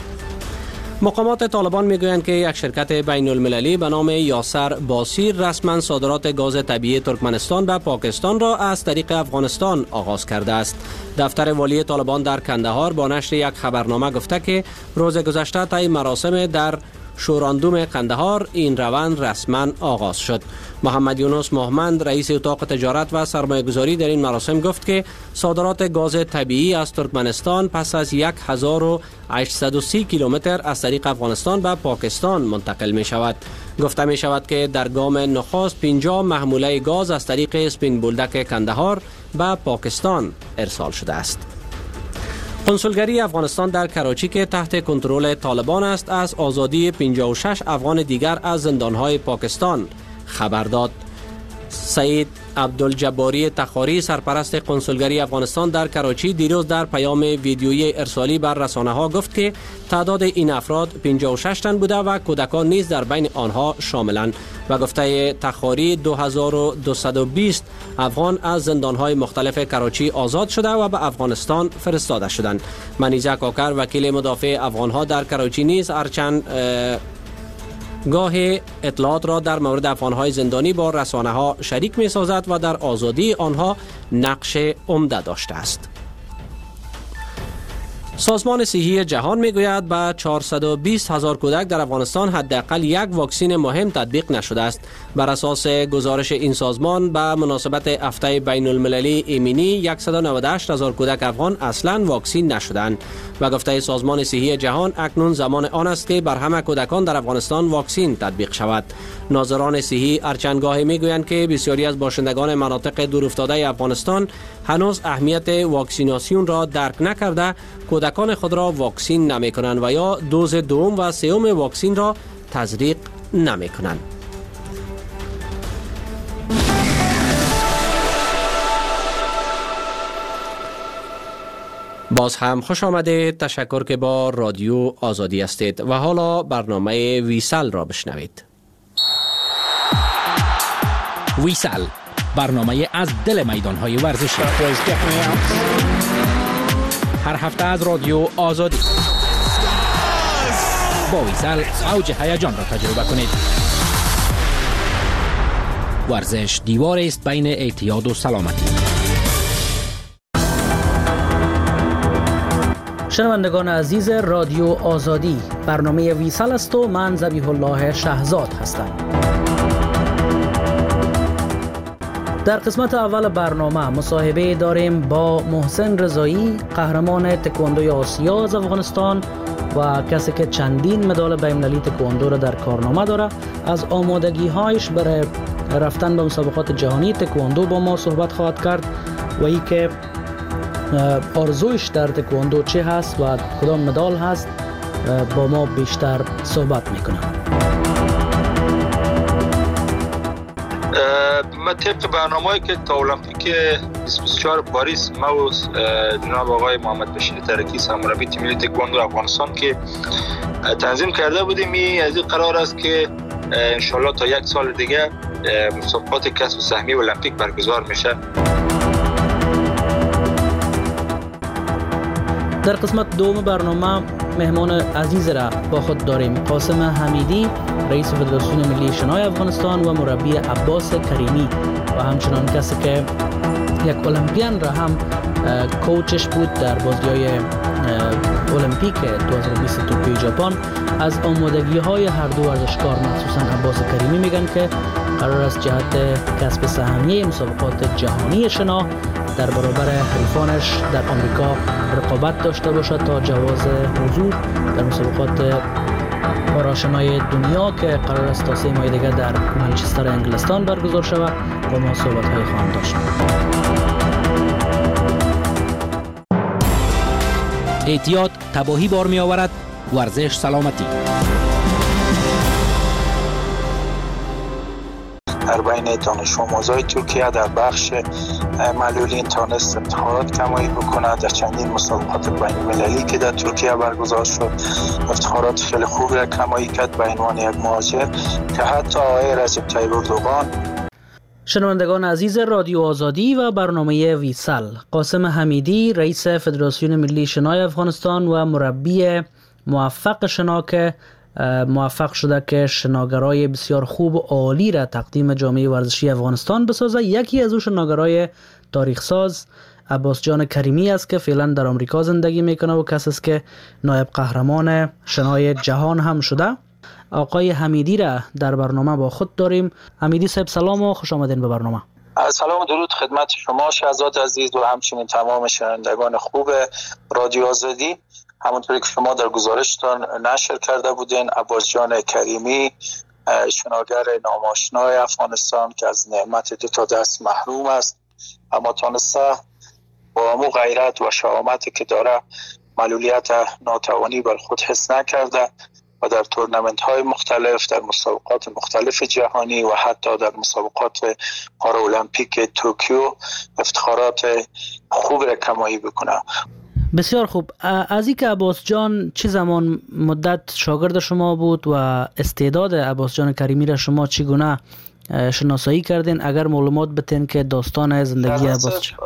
Speaker 1: مقامات طالبان میگویند که یک شرکت بین المللی به نام یاسر باسیر رسما صادرات گاز طبیعی ترکمنستان به پاکستان را از طریق افغانستان آغاز کرده است. دفتر والی طالبان در کندهار با نشر یک خبرنامه گفته که روز گذشته طی مراسم در شوراندوم قندهار این روند رسما آغاز شد. محمد یونس محمد رئیس اتاق تجارت و سرمایه‌گذاری در این مراسم گفت که صادرات گاز طبیعی از ترکمنستان پس از یک هزار و هشتصد و سی کیلومتر از طریق افغانستان به پاکستان منتقل می شود. گفته می شود که در گام نخست پنجاه محموله گاز از طریق اسپین بولدک کندهار به پاکستان ارسال شده است. کنسولگری افغانستان در کراچی که تحت کنترل طالبان است از آزادی پنجاه و شش افغان دیگر از زندانهای پاکستان خبر داد. سعید عبدالجباری تخاری سرپرست کنسولگری افغانستان در کراچی دیروز در پیام ویدیویی ارسالی بر رسانه‌ها گفت که تعداد این افراد پنجاه و شش تن بوده و کودکان نیز در بین آنها شاملند و گفته تخاری دو هزار و دویست و بیست افغان از زندان‌های مختلف کراچی آزاد شده و به افغانستان فرستاده شدند. منیزه کاکر وکیل مدافع افغان‌ها در کراچی نیز هرچند گاه اطلاعات را در مورد افغان‌های زندانی با رسانه‌ها شریک می‌سازد و در آزادی آنها نقش عمده داشته است. سازمان صحی جهان میگوید به چهارصد و بیست هزار کودک در افغانستان حداقل یک واکسن مهم تطبیق نشده است. بر اساس گزارش این سازمان به مناسبت هفته بین المللی ایمنی صد و نود و هشت هزار کودک افغان اصلا واکسن نشدند و گفته سازمان صحی جهان اکنون زمان آن است که بر همه کودکان در افغانستان واکسن تطبیق شود. ناظران صحی هرچندگاهی میگویند که بسیاری از باشندگان مناطق دورافتاده افغانستان هنوز اهمیت واکسیناسیون را درک نکرده کودکان خود را واکسن نمی کنند و یا دوز دوم و سوم واکسن را تزریق نمی کنند. باز هم خوش آمده. تشکر که با رادیو آزادی هستید و حالا برنامه ویسل را بشنوید.
Speaker 6: ویسل، برنامه از دل میدان‌های ورزشی. هر هفته از رادیو آزادی با ویسل اوج هیجان را تجربه کنید. ورزش دیوار است بین اعتیاد و سلامتی.
Speaker 8: شنوندگان عزیز رادیو آزادی، برنامه ویسل است و من ذبیح الله شهزاد هستم. در قسمت اول برنامه مصاحبه داریم با محسن رضایی، قهرمان تکواندوی آسیا از افغانستان و کسی که چندین مدال بین‌المللی تکواندو را در کارنامه داره. از آمادگی هایش برای رفتن به مسابقات جهانی تکواندو با ما صحبت خواهد کرد و ای که آرزویش در تکواندو چه هست و کدام مدال هست با ما بیشتر صحبت میکنه.
Speaker 9: ما طبق برنامه‌ای که تا المپیک بیست و چهار پاریس ما و جناب آقای محمد بشیر ترکی سرمربی تیم ملی تکواندو افغانستان که تنظیم کرده بودیم، از این قرار است که انشالله تا یک سال دیگه مسابقات کسب سهمیه المپیک برگزار میشه.
Speaker 8: در قسمت دوم برنامه مهمان عزیز را با خود داریم. قاسم حمیدی، رئیس فدراسیون ملی شنای افغانستان و مربی عباس کریمی و همچنان کسی که یک المپیان را هم کوچش بود در بازی‌های المپیک دو هزار و بیست توکیو ژاپن. از آمادگی‌های هر دو ورزشکار مخصوصا عباس کریمی میگن که قرار است جهت کسب سهمیه مسابقات جهانی شنا در برابر حریفانش در آمریکا رقابت داشته باشد تا جواز حضور در مسابقات پاراشنای دنیا که قرار است تا سه ماه دیگر در منچستر انگلستان برگزار شود با ما صحبت‌های خواهیم داشت.
Speaker 6: احتیاط تباهی بار می آورد. ورزش سلامتی.
Speaker 9: در بین دانش آموزای ترکیه در بخش معلولین تانست افتخارات کمایی بکنه. در چندین مسابقات بین المللی که در ترکیه برگزار شد افتخارات خیلی خوب را کمایی کرد به عنوان یک مهاجر که حتی آقای رجب طیب اردوغان.
Speaker 8: شنوندگان عزیز رادیو آزادی و برنامه ویسال، قاسم حمیدی رئیس فدراسیون ملی شنای افغانستان و مربی موفق شنا که موفق شده که شناگرای بسیار خوب و عالی را تقدیم جامعه ورزشی افغانستان بسازه. یکی از او شناگرای تاریخ ساز عباس جان کریمی است که فعلا در آمریکا زندگی میکنه و کسی است که نایب قهرمان شنای جهان هم شده. آقای حمیدی را در برنامه با خود داریم. حمیدی صاحب سلام و خوش آمدین به برنامه.
Speaker 9: سلام و درود خدمت شما شهزاد عزیز و همچنین تمام شنوندگان خوب رادیو آزادی. همونطوری که شما در گزارشتان نشر کرده بودین، عباس جان کریمی شناگر ناماشنای افغانستان که از نعمت دو تا دست محروم است، اما تانسته با امو غیرت و شهامتی که داره معلولیت ناتوانی بر خود حس نکرده و در تورنمنت های مختلف، در مسابقات مختلف جهانی و حتی در مسابقات پارالمپیک توکیو افتخارات خوب را کمایی بکنه.
Speaker 8: بسیار خوب. از این که عباس جان چه زمان مدت شاگرد شما بود و استعداد عباس جان کریمی را شما چگونه شناسایی کردین؟ اگر معلومات بتین که داستان زندگی عباس جان.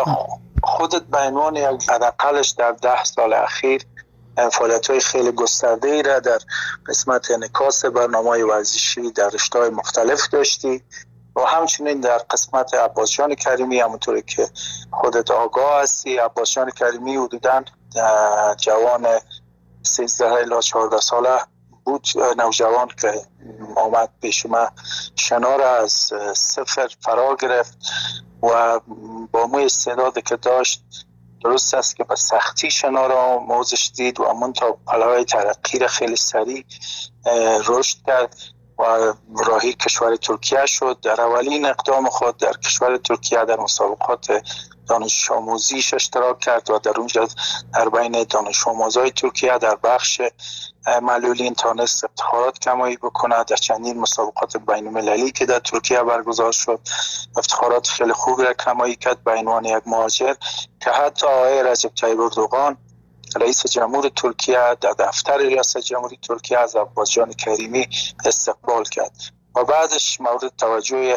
Speaker 9: خودت به عنوان یک حداقلش در ده سال اخیر فعالیت‌های خیلی گسترده‌ای را در قسمت انعکاس برنامه‌های ورزشی در رشته‌های مختلف داشتی و همچنین در قسمت عباس جان کریمی همونطوری که خودت آگاه هستی. عباس جان کریمی حدوداً جوان سیزده الی چهارده ساله بود، نوجوان که آمد پیش ما شنا را از صفر فرا گرفت و با مو استعدادی که داشت درست است که به سختی شنا را آموزش دید و امون تا پله‌های ترقی را خیلی سریع رشد کرد و راهی کشور ترکیه شد. در اولین اقدام خود در کشور ترکیه در مسابقات دانش آموزیش اشتراک کرد و در اونجا در بین دانش آموزای ترکیه در بخش معلولین تانست افتخارات کمایی بکنه. در چندین مسابقات بین المللی که در ترکیه برگزار شد افتخارات خیلی خوب را کمایی کرد به عنوان یک مهاجر که حتی آقای رجب طیب اردوغان رئیس جمهور ترکیه در دفتر ریاست جمهوری ترکیه از عباس جان کریمی استقبال کرد و بعدش مورد توجه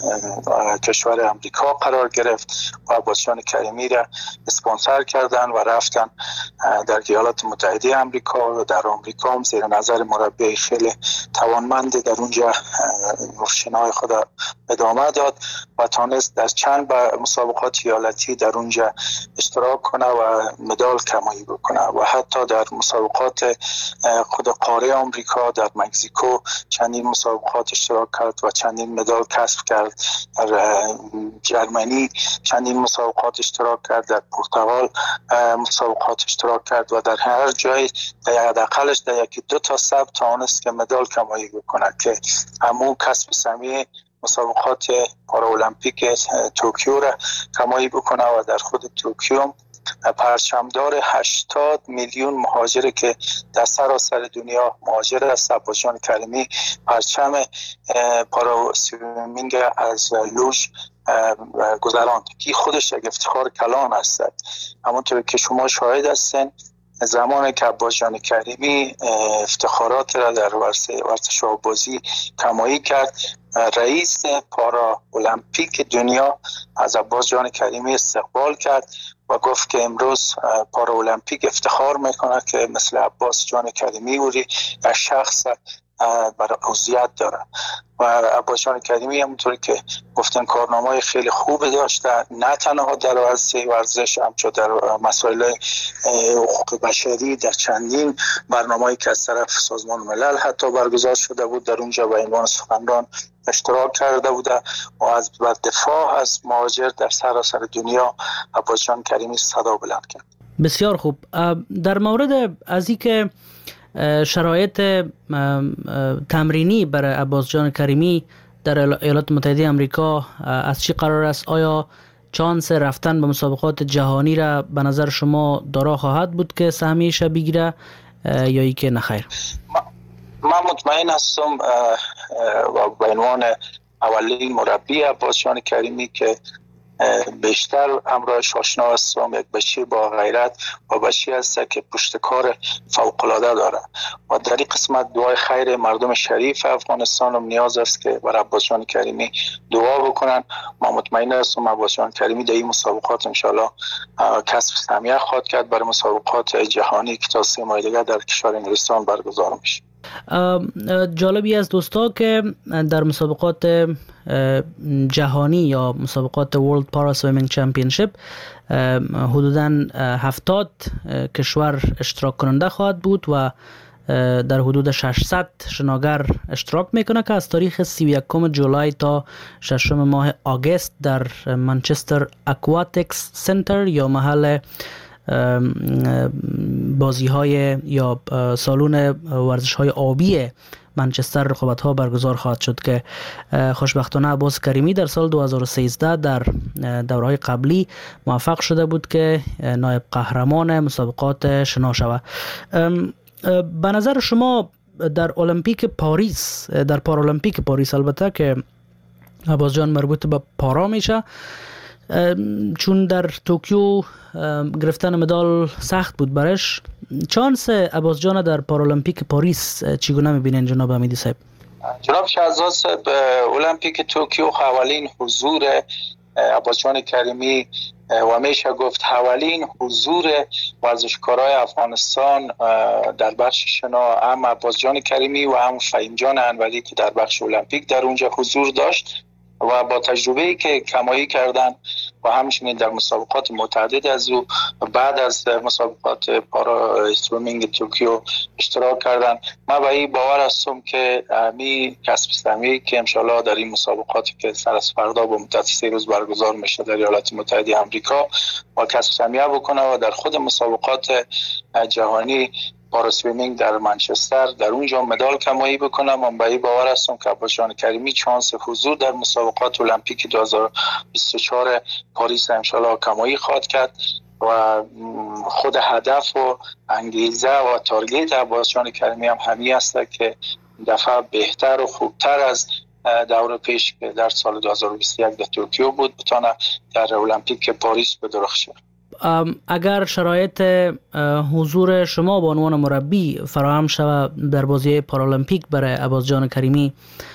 Speaker 9: کشور امریکا قرار گرفت و عباس جان کریمی را اسپانسر کردن و رفتن در ایالات متحده امریکا و در آمریکا هم زیر نظر مربی خیلی توانمند در اونجا شنای خود ادامه داد و تانست در چند مسابقات ایالتی در اونجا اشتراک کنه و مدال کمایی بکنه و حتی در مسابقات خود قاره آمریکا در مکزیکو چندین مسابقات اشتراک کرد و چندین مدال کسب کرد. در جرمنی چندین مسابقات اشتراک کرد، در پرتغال مسابقات اشتراک کرد و در هر جای در حداقلش در یکی دو تا سبت تانست که مدال کمایی بکنه که همون کسب سهمیه مسابقات پارالمپیک توکیو را کمایی بکنه و در خود توکیو پرچمدار هشتاد میلیون مهاجر که در سراسر دنیا مهاجر است عباس جان کریمی پرچم پارا سویمینگ از لوژ گذراند که خودش یک افتخار کلان است. همونطور که شما شاهد هستین زمانی که عباس جان کریمی افتخارات را در ورزش آبازی کمایی کرد رئیس پارا المپیک دنیا از عباس جان کریمی استقبال کرد و گفت که امروز پارالمپیک افتخار میکنه که مثل عباس جان کریمی اوری از شخص برای عضویت داره و عباس جان کریمی همونطوری که گفتن کارنامه‌های خیلی خوب داشته، نه تنها در عرصه ورزش همچون در مسائل حقوق بشری در چندین برنامه‌ای که از طرف سازمان ملل حتی برگزار شده بود در اونجا به عنوان سخنران اشتراک کرده بوده و از دفاع از مهاجر در سراسر دنیا عباس جان کریمی صدا بلند کرد.
Speaker 8: بسیار خوب. در مورد از اینکه شرایط تمرینی برای عباس جان کریمی در ایالات متحده آمریکا از چی قرار است؟ آیا چانس رفتن به مسابقات جهانی را به نظر شما دارا خواهد بود که سهمیش بگیره یا ای که نخیر؟
Speaker 9: من مطمئن هستم و به عنوان اولین مربی عباس جان کریمی که بیشتر همراهش آشنا هستم، یک بچه با غیرت و بچه هست که پشتکار فوق‌العاده داره و در این قسمت دعای خیر مردم شریف افغانستان هم نیاز است که برای عباس جان کریمی دعا بکنن. ما مطمئن هستم عباس جان کریمی در این مسابقات انشالله کسب سهمیه خواهد کرد برای مسابقات جهانی که تا سه ماه دیگر در کشور انگلستان برگزار میشه.
Speaker 8: جالبی از دوستا که در مسابقات جهانی یا مسابقات World Para Swimming Championship حدوداً هفتاد کشور اشتراک کننده خواهد بود و در حدود ششصد شناگر اشتراک میکنه که از تاریخ سی و یکم جولای تا ششم ماه آگوست در منچستر اکواتیکس سنتر یا محل بازی های یا سالن ورزش های آبی منچستر رقابت ها برگزار خواهد شد که خوشبختانه عباس کریمی در سال دو هزار و سیزده در دوره های قبلی موفق شده بود که نایب قهرمان مسابقات شنا شود. به نظر شما در المپیک پاریس، در پارالمپیک پاریس البته که عباس جان مربوط به پارا میشه، چون در توکیو گرفتن مدال سخت بود برش، چانس عباس جان در پارالمپیک پاریس چگونه میبینین جناب حمیدی صاحب؟
Speaker 9: جناب شهزاد صاحب، المپیک توکیو اولین حضور عباس جان کریمی و میشه گفت اولین حضور ورزشکارای افغانستان در بخش شنا، هم عباس جان کریمی و هم فهیم جان انوری که در بخش المپیک در اونجا حضور داشت و با تجربه‌ای که کمایی کردن و همچنین در مسابقات متعدد از او بعد از مسابقات پارا سویمینگ توکیو اشتراک کردن، من به این باور هستم که می کسب سهمیه‌ای که انشالله در این مسابقاتی که سر از فردا به مدت سه روز برگزار میشه در ایالات متحده آمریکا و کسب سهمیه بکنه و در خود مسابقات جهانی پارا سویمینگ در منچستر در اونجا مدال کمایی بکنم. من به این باور هستم که عباس جان کریمی چانس حضور در مسابقات المپیک دو هزار و بیست و چهار پاریس انشالله کمایی خواهد کرد و خود هدف و انگیزه و تارگت عباس جان کریمی هم همین است که دفعه بهتر و خوبتر از دور پیش که در سال دو هزار و بیست و یک در توکیو بود بتونه در المپیک پاریس بدرخشه.
Speaker 8: اگر شرایط حضور شما به عنوان مربی فراهم شود در بازی پارالمپیک برای عباس جان کریمی،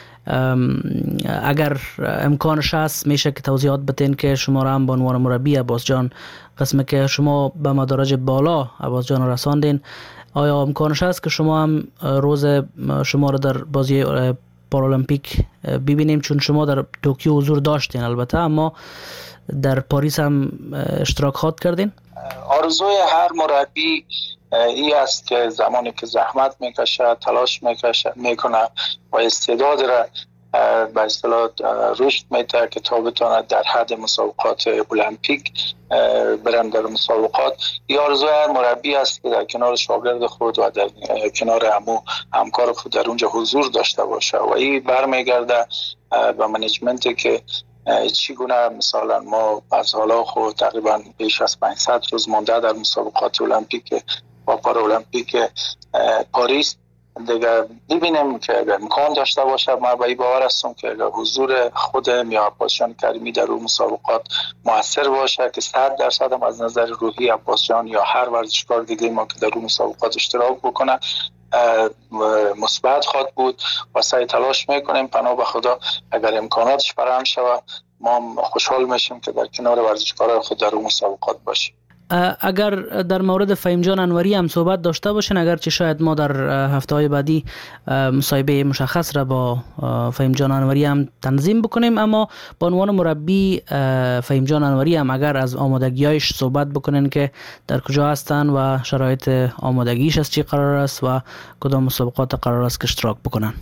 Speaker 8: اگر امکانش هست میشه که توضیحات بدین که شما را هم به عنوان مربی عباس جان، قسمی که شما به مدارج بالا عباس جان رساندین، آیا امکانش هست که شما هم روز شما را در بازی پارالمپیک ببینیم؟ چون شما در توکیو حضور داشتین البته، اما در پاریس هم اشتراک خواهد کردین؟
Speaker 9: آرزوی هر مربی این است که زمانی که زحمت میکشه، تلاش میکشه میکنه و استعداد را به اصطلاح رشد میده که تا بتونه در حد مسابقات المپیک برن در مسابقات. این آرزوی هر مربی است که در کنار شاگرد خود و در کنار همو همکار خود در اونجا حضور داشته باشه و این برمیگرده به منیجمنت که چگونه مثلا ما از حالا خود تقریبا بیش از پانصد روز مانده در مسابقات المپیک و پارالمپیک پاریس دیگه ببینیم که اگر امکان داشته باشه، ما به این باور هستم که اگر حضور خود میاں عباس جان کریمی در اون مسابقات موثر باشه که صد درصد هم از نظر روحی عباس جان یا هر ورزشکار دیگه ما که در اون مسابقات اشتراک بکنه مثبت خواهد بود و سعی تلاش میکنیم پناه به خدا اگر امکاناتش فراهم شود ما خوشحال میشیم که در کنار ورزشکارای خود در اون مسابقات باشیم.
Speaker 8: اگر در مورد فهیم جان انوری هم صحبت داشته باشین، اگرچه شاید ما در هفته های بعدی مصاحبه مشخص را با فهیم جان انوری هم تنظیم بکنیم، اما به عنوان مربی فهیم جان انوری هم اگر از آمادگی‌هایش صحبت بکنین که در کجا هستن و شرایط آمادگیش از چی قرار است و کدام مسابقات قرار است که اشتراک بکنن.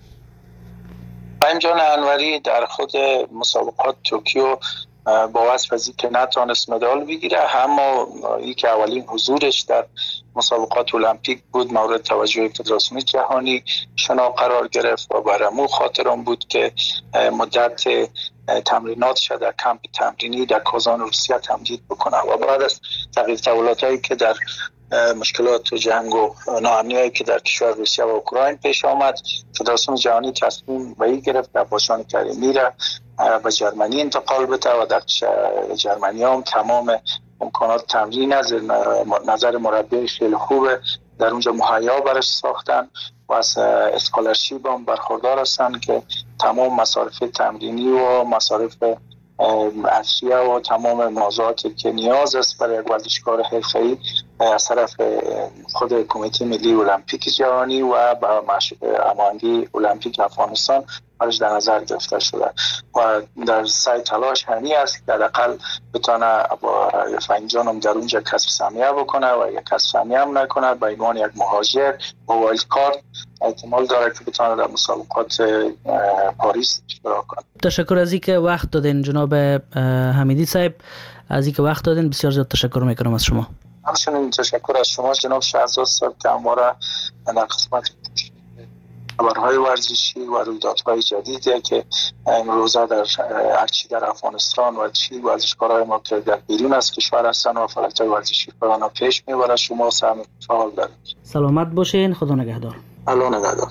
Speaker 9: فهیم جان انوری در خود مسابقات توکیو با وصف از که نتانست مدال بگیره، اما ای که اولین حضورش در مسابقات المپیک بود مورد توجه فدراسیون جهانی شنا قرار گرفت و برامو خاطرم بود که مدت تمریناتش در کمپ تمرینی در کازان روسیه تمدید بکنه و بعد از تغییر تحولاتایی که در مشکلات و جنگ و ناامنیایی که در کشور روسیه و اوکراین پیش آمد، فدراسیون جهانی تصمیم به این گرفت که عباس جان کریمی را به جرمنی انتقال بده و در جرمنی هم تمام امکانات تمرین از نظر مربی خیلی خوبه در اونجا مهیا برش ساختن و از اسکالرشیپ هم برخوردار هستن که تمام مصارف تمرینی و مصارف اشیه و تمام موضوعاتی که نیاز است برای یک ورزشکار حرفه‌ای از طرف خود کمیته ملی المپیک جهانی و با هماهنگی المپیک افغانستان برش در نظر گرفته شده و در سعی تلاش همی است که حداقل بتونه با فهیم جان هم در اونجا کسب سهمیه بکنه و یک کسب سهمیه هم نکنه به عنوان یک مهاجر با وایلد کارت احتمال داره که بتونه در مسابقات پاریس اشتراک کنه.
Speaker 8: تشکر از اینکه وقت دادین جناب حمیدی صاحب، از اینکه وقت دادین بسیار زیاد تشکر میکنم از شما.
Speaker 9: همچنین تشکر از شما جناب شهزاد صاحب که همواره در قسمت خبرهای ورزشی و رویدادهای جدیدی که امروزه در هرچی در افغانستان و چی ورزشکارهای ما که در بیرون از کشور هستن و فعالیت‌های ورزشی کارانه پیش میبره شما سهم فعال دارید.
Speaker 8: سلامت باشین، خدا نگهدار.
Speaker 9: الله نگهدار.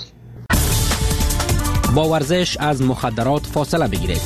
Speaker 6: با ورزش از مخدرات فاصله بگیرید.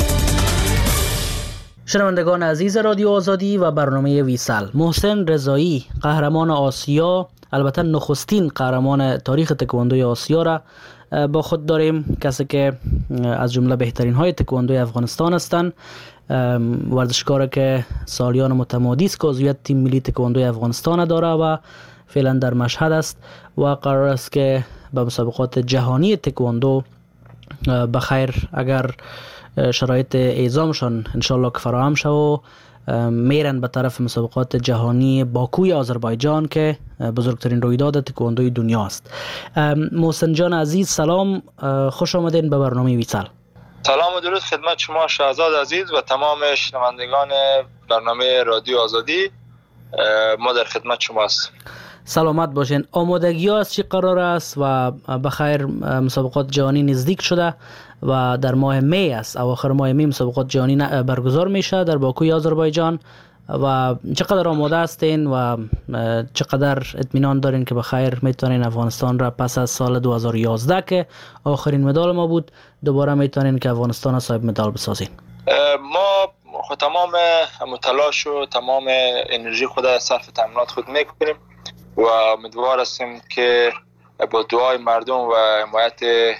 Speaker 8: شنوندگان عزیز رادیو آزادی و برنامه ویسال، محسن رضایی قهرمان آسیا، البته نخستین قهرمان تاریخ تکواندوی آسیا را با خود داریم، کسی که از جمله بهترین های تکواندوی افغانستان هستند، ورزشکاری که سالیان متمادی است که عضویت تیم ملی تکواندوی افغانستان داره و فعلا در مشهد است و قرار است که به مسابقات جهانی تکواندو بخیر اگر شرایط اعزامشان انشالله که فراهم شد و میرن به طرف مسابقات جهانی باکوی آذربایجان که بزرگترین رویداد تکواندوی دنیا است. محسن جان عزیز سلام، خوش آمدین به برنامه ویسال.
Speaker 9: سلام و درود خدمت شما شهزاد عزیز و تمام شنوندگان برنامه رادیو آزادی، ما در خدمت شما هستیم.
Speaker 8: سلامت باشین. آمادگی ها از چی قرار است و بخیر مسابقات جهانی نزدیک شده و در ماه می است، اواخر ماه می مسابقات جهانی برگزار میشه در باکوی آذربایجان و چقدر آماده هستین و چقدر اطمینان دارین که بخیر میتونین افغانستان را پس از سال دو هزار و یازده که آخرین مدال ما بود دوباره میتونین که افغانستان صاحب مدال بسازین؟
Speaker 9: ما خود تمام متلاش و تمام انرژی خود صرف تمرینات خود میکنیم و امیدوار هستیم که با دعای مردم و حمایت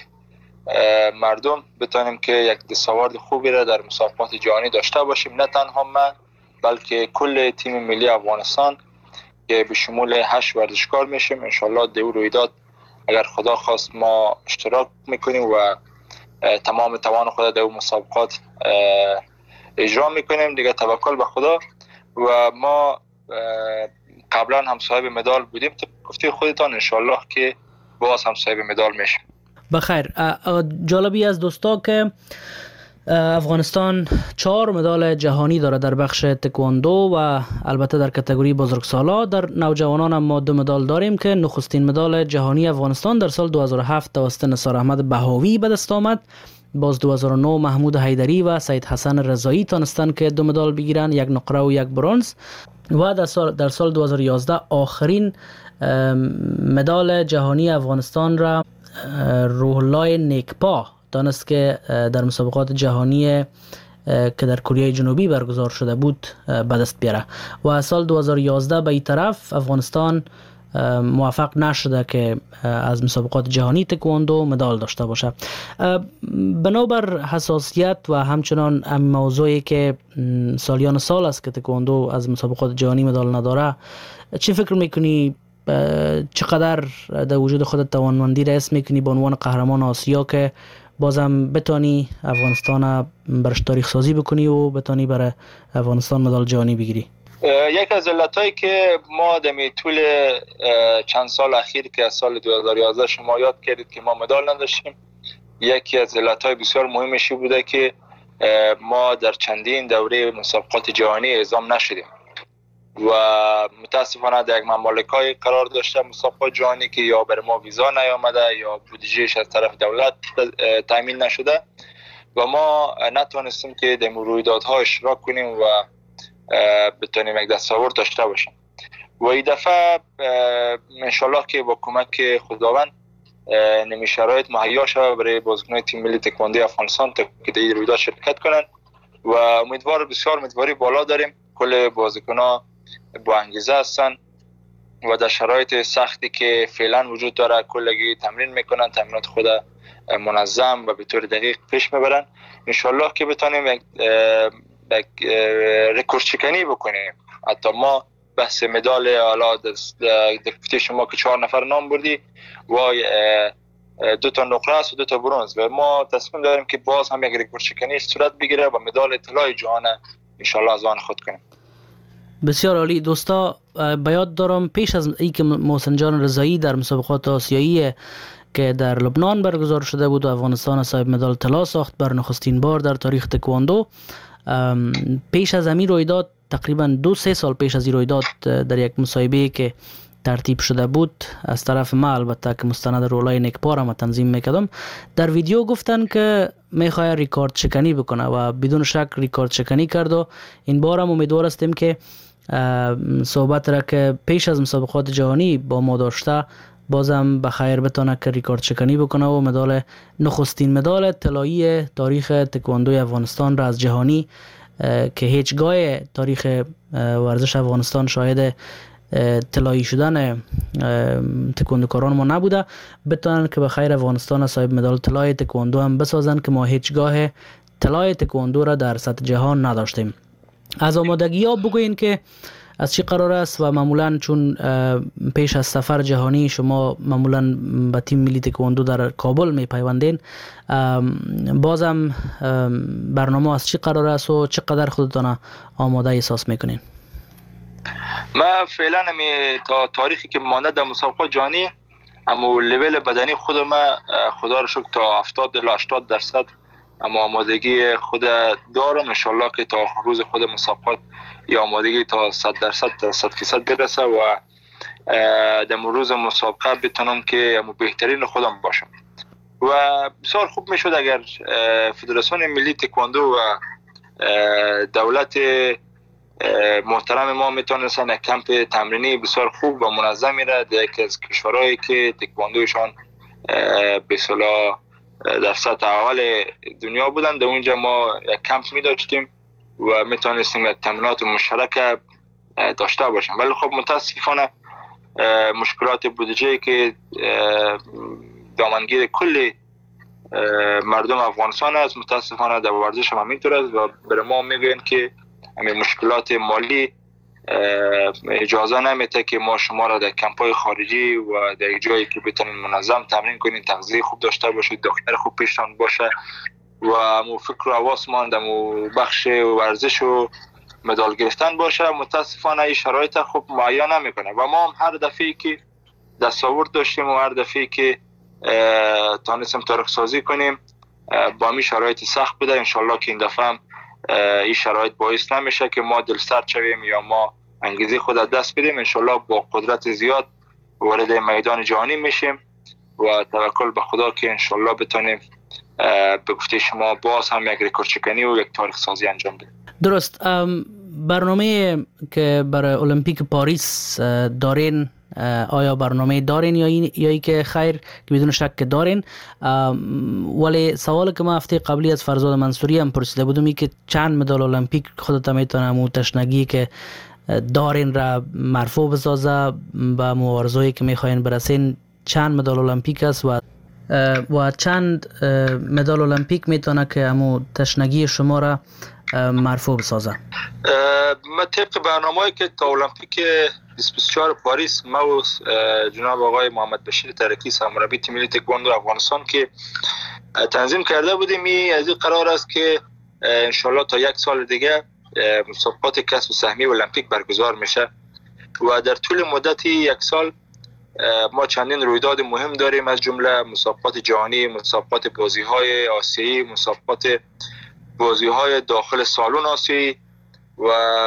Speaker 9: مردم بتونیم که یک دستاورد خوبی را در مسابقات جهانی داشته باشیم، نه تنها من بلکه کل تیم ملی افغانستان که به شمول هشت ورزشکار میشیم. انشالله دو رویداد اگر خدا خواست ما اشتراک میکنیم و تمام توان خود در مسابقات اجرا میکنیم دیگه. توکل به خدا و ما قبلا هم صاحب مدال بودیم، تو گفته خودتان انشالله که باز هم صاحب مدال میشیم.
Speaker 8: بخیر. جالبی از دوستا که افغانستان چهار مدال جهانی داره در بخش تکواندو و البته در کاتگوری بزرگسالا. در نوجوانان هم ما دو مدال داریم که نخستین مدال جهانی افغانستان در سال دو هزار و هفت توسط نثار احمد بهاوی به دست آمد. باز دو هزار و نه محمود حیدری و سید حسن رضایی تانستن که دو مدال بگیرن، یک نقره و یک برنز. و در سال در سال دو هزار و یازده آخرین مدال جهانی افغانستان را روح الله نیکپا دانست که در مسابقات جهانی که در کره جنوبی برگزار شده بود به دست بیاره و سال دو هزار و یازده به این طرف افغانستان موفق نشده که از مسابقات جهانی تکواندو مدال داشته باشه. بنابر حساسیت و همچنان این موضوعی که سالیان سال است که تکواندو از مسابقات جهانی مدال نداره، چه فکر میکنی چقدر در وجود خودت توانمندی را حس میکنی به عنوان قهرمان آسیا که بازم بتانی افغانستان برش تاریخ سازی بکنی و بتانی برای افغانستان مدال جهانی بگیری؟
Speaker 9: یک از علتایی که ما دمی طول چند سال اخیر که از سال دو هزار و یازده شما یاد کردید که ما مدال نداشتیم، یکی از علتهای بسیار مهمشی بوده که ما در چندین دوره مسابقات جهانی اعزام نشدیم و متاسفانه در یک مملکای قرار داشته مسابقات جهانی که یا بر ما ویزا نیامده یا بودجهش از طرف دولت تامین نشده و ما نتونستیم که در رویدادها اشتراک کنیم و بتونیم یک دستاورد داشته باشیم. و این دفعه انشالله که با کمک خداوند نمی شرایط مهیا شود برای بازیکنان تیم ملی تکواندو افغانستان که در این رویداد شرکت کنند و امیدوار بسیار امیدواری بالا داریم. کل بازیکنان با انگیزه هستن و در شرایط سختی که فعلا وجود داره کلگی تمرین میکنن، تمرینات خود منظم و به طور دقیق پیش میبرن. انشالله که بتونیم یک رکورد شکنی بکنیم. حتی ما بحث مدال حالا دکتی شما که چهار نفر نام بردی و دو تا نقره است و دو تا برنز و ما تصمیم داریم که باز هم یک رکورد شکنی صورت بگیره و مدال طلای جهان انشالله از آن خود کنیم.
Speaker 8: بسیار عالی. دوستا به یاد دارم پیش از ای که محسن جان رضایی در مسابقات آسیایی که در لبنان برگزار شده بود و افغانستان صاحب مدال طلا ساخت بر نخستین بار در تاریخ تکواندو، پیش از همین رویداد تقریبا دو سه سال پیش از این رویداد در یک مصاحبه که ترتیب شده بود از طرف ما، البته که مستند رولای نیکپا را ما تنظیم میکردم، در ویدیو گفتن که میخواد ریکارد شکنی بکنه و بدون شک ریکارد شکنی کرد و این بار هم امیدوار هستیم که صحبت را که پیش از مسابقات جهانی با ما داشته بازم بخیر بتونه که ریکارد شکنی بکنه و مدال نخستین مدال طلایی تاریخ تکواندو افغانستان را از جهانی که هیچگاه تاریخ ورزش افغانستان شاهد طلایی شدن تکواندوکاران ما نبوده، بتونن که بخیر افغانستان صاحب مدال طلای تکواندو هم بسازن که ما هیچگاه طلای تکواندو را در سطح جهان نداشتیم. از آمادگی ها بگوین که از چی قرار است و معمولا چون پیش از سفر جهانی شما معمولا با تیم ملی تکواندو در کابل می پیوندین، بازم برنامه از چی قرار است و چقدر خودتان آماده احساس میکنین؟
Speaker 9: ما فعلا می تا تاریخی که مانده در مسابقات جهانی اما لول بدنی خود ما خدا رو شکر تا هفتاد تا هشتاد درصد اما آمادگی خود دارم. انشالله که تا روز خود مسابقات یا آمادگی تا صد درصد تا صد فیصد برسه و در روز مسابقه بتونم که بهترین خودم باشم و بسیار خوب میشد اگر فدراسیون ملی تکواندو و دولت محترم ما میتونستن یک کمپ تمرینی بسیار خوب و منظمی را در یکی از کشورهایی که تکواندوشان به اصطلاح در سطح اول دنیا بودن در اونجا ما یک کمپ می داشتیم و میتونستیم یک تمرینات مشترک داشته باشیم. ولی خب متاسفانه مشکلات بودجه که دامنگیر کل مردم افغانستان است متاسفانه در ورزش هم همینطور است و برای ما میگن که همین مشکلات مالی اجازه نمیده که ما شما را در کمپای خارجی و در جایی که بتونین منظم تمرین کنین، تغذیه خوب داشته باشید، دکتر خوب پیشتان باشه و مو فکر و حواس مان مو بخش ورزش و مدال گرفتن باشه. متاسفانه این شرایط خوب معین نمیکنه و ما هم هر دفعه که دستاورد داشتیم و هر دفعه که تانستیم تاریخ سازی کنیم با می شرایط سخت بوده. انشالله که این دفعه هم این شرایط باعث نمیشه که ما دل سرد شویم یا ما انگیزه خود دست بدیم. انشالله با قدرت زیاد وارد میدان جهانی میشیم و توکل به خدا که انشالله بتونیم به گفته شما باز هم یک رکورد شکنی و یک تاریخ سازی انجام بدیم.
Speaker 8: درست. برنامه که برای المپیک پاریس دارین آیا برنامه دارین یا این یا ای که خیر که بدون شک دارین. ولی سوال که ما هفته قبلی از فرزاد منصوری هم پرسیده بودم ای که چند مدال المپیک خودت میتونه مو تشنگی که دارین را مرفوع بسازه به مبارزه‌ای که میخواین برسین، چند مدال المپیک است و و چند مدال المپیک میتونه که همو تشنگی شما را مرفوع بسازه؟
Speaker 9: ما طبق برنامه‌ای که تا المپیک بیست و چهار پاریس ما و جناب آقای محمد بشیر ترکی سرمربی تیم ملی تکواندو افغانستان که تنظیم کرده بودیم، این از این قرار است که انشالله تا یک سال دیگه مسابقات کسب سهمی المپیک برگزار میشه و در طول مدت یک سال ما چندین رویداد مهم داریم، از جمله مسابقات جهانی، مسابقات بازی‌های آسیایی، مسابقات بازی‌های داخل سالن آسیایی و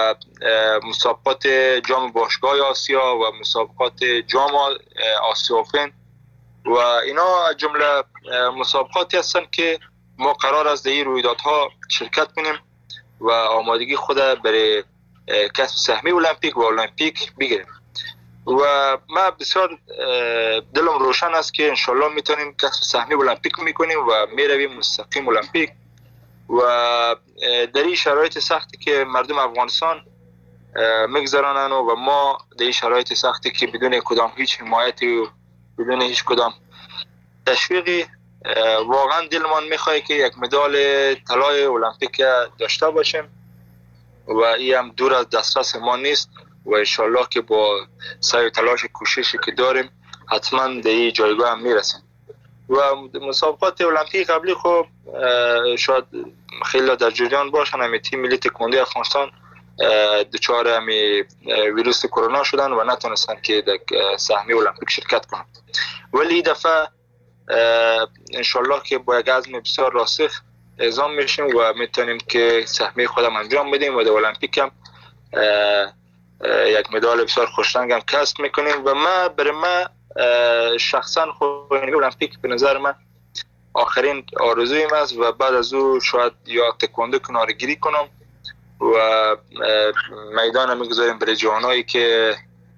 Speaker 9: مسابقات جام باشگاه آسیا و مسابقات جام آسیا اوپن و اینا از جمله مسابقاتی هستن که ما قرار است در این رویدادها شرکت کنیم و آمادگی خود برای کسب سهمی المپیک و المپیک بگیریم و ما بسیار دلم روشن است که انشالله میتونیم کسب سهمی المپیک میکنیم و میرویم مستقیم المپیک و در این شرایط سختی که مردم افغانستان میگذرانن و ما در این شرایط سختی که بدون کدام هیچ حمایتی و بدون هیچ کدام تشویقی واقعا دلمان میخواد که یک مدال طلای المپیک داشته باشیم و این هم دور از دسترس ما نیست و انشالله که با سعی و تلاش کوششی که داریم حتما در این جایگاه هم میرسیم و مسابقات المپیک قبلی خب شاید خیلی در جریان باشن، همین تیم ملی تکواندو افغانستان دچار همین ویروس کرونا شدن و نتونستن که در سهمی المپیک شرکت کنن، ولی این دفعه انشالله که با یک عزم بسیار راسخ اعزام میشیم و میتونیم که سهمی خودم انجام بدیم و در المپیک هم یک مدال بسیار خوشرنگ هم کسب میکنیم و ما برای ما شخصا خود المپیک به نظر من آخرین آرزویم است و بعد از او شاید یا تکواندو کنارگیری کنم و میدان میگذاریم برای جوانایی که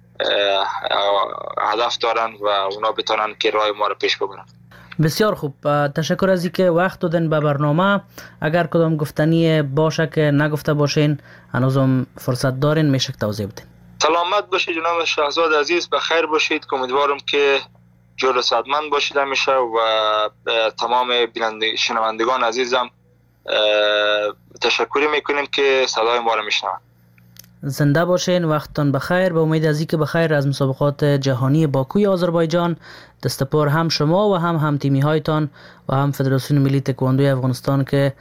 Speaker 9: هدف دارن و اونا بتونن که راه ما رو پیش ببرن.
Speaker 8: بسیار خوب، تشکر از اینکه وقت دادن به برنامه. اگر کدام گفتنی باشه که نگفته باشین هنوزم فرصت دارین میشه توضیح بدین.
Speaker 9: سلامت باشید جناب شهزاد عزیز، بخیر باشید. امیدوارم که جور و صحتمند باشید همیشه و تمام بیننده شنوندگان عزیزم تشکری میکنیم که صدای ما رو میشنون.
Speaker 8: زنده باشین، وقتتان بخیر. به امید از اینکه بخیر از مسابقات جهانی باکوی آذربایجان دستپار هم شما و هم هم تیمی هایتان و هم فدراسیون ملی تکواندوی افغانستان که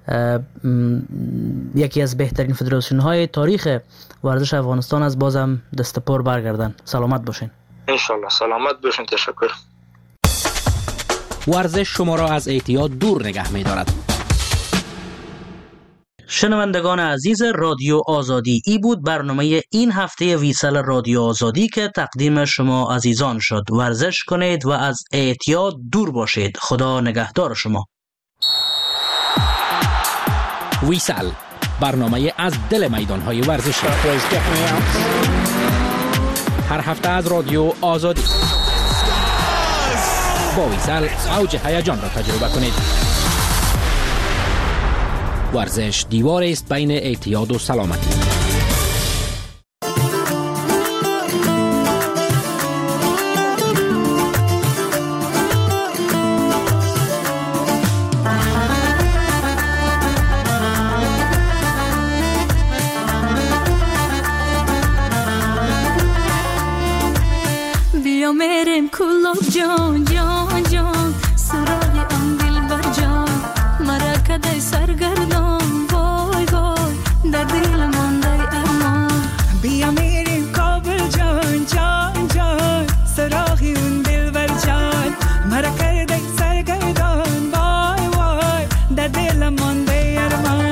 Speaker 8: یکی از بهترین فدراسیون های تاریخ ورزش افغانستان از بازم دستپار برگردن. سلامت باشین.
Speaker 9: انشالله سلامت باشین. تشکر.
Speaker 6: ورزش شما را از اعتیاد دور نگه می دارد.
Speaker 8: شنوندگان عزیز رادیو آزادی، ای بود برنامه این هفته ویسل رادیو آزادی که تقدیم شما عزیزان شد. ورزش کنید و از اعتیاد دور باشید. خدا نگهدار شما.
Speaker 6: ویسل، برنامه از دل میدان‌های ورزشی، هر هفته از رادیو آزادی. با ویسل اوج هیجان را تجربه کنید. ورزش دیوار است بین اعتیاد و سلامتی.
Speaker 10: بیا میریم کلوب جان جان جان سراغ ام دل بر جان مرا کدای سرگردان وای وای در دل مانده ارمان. بیا میریم کابل جان جان جان سراغ اون دل بر جان مرا کدای سرگردان وای وای در دل مانده ارمان.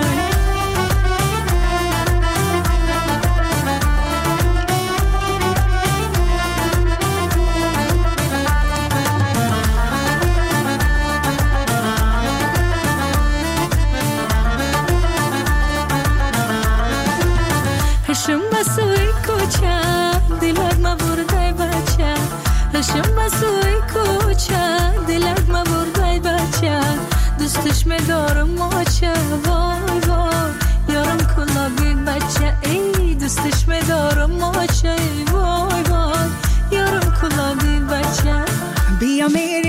Speaker 10: سوی کوچه دلت مبردای بچه دوستش میدارم ماچه وای وای یارم کلا بید بچه ای دوستش میدارم ماچه وای وای یارم کلا بید بچه بیا میرم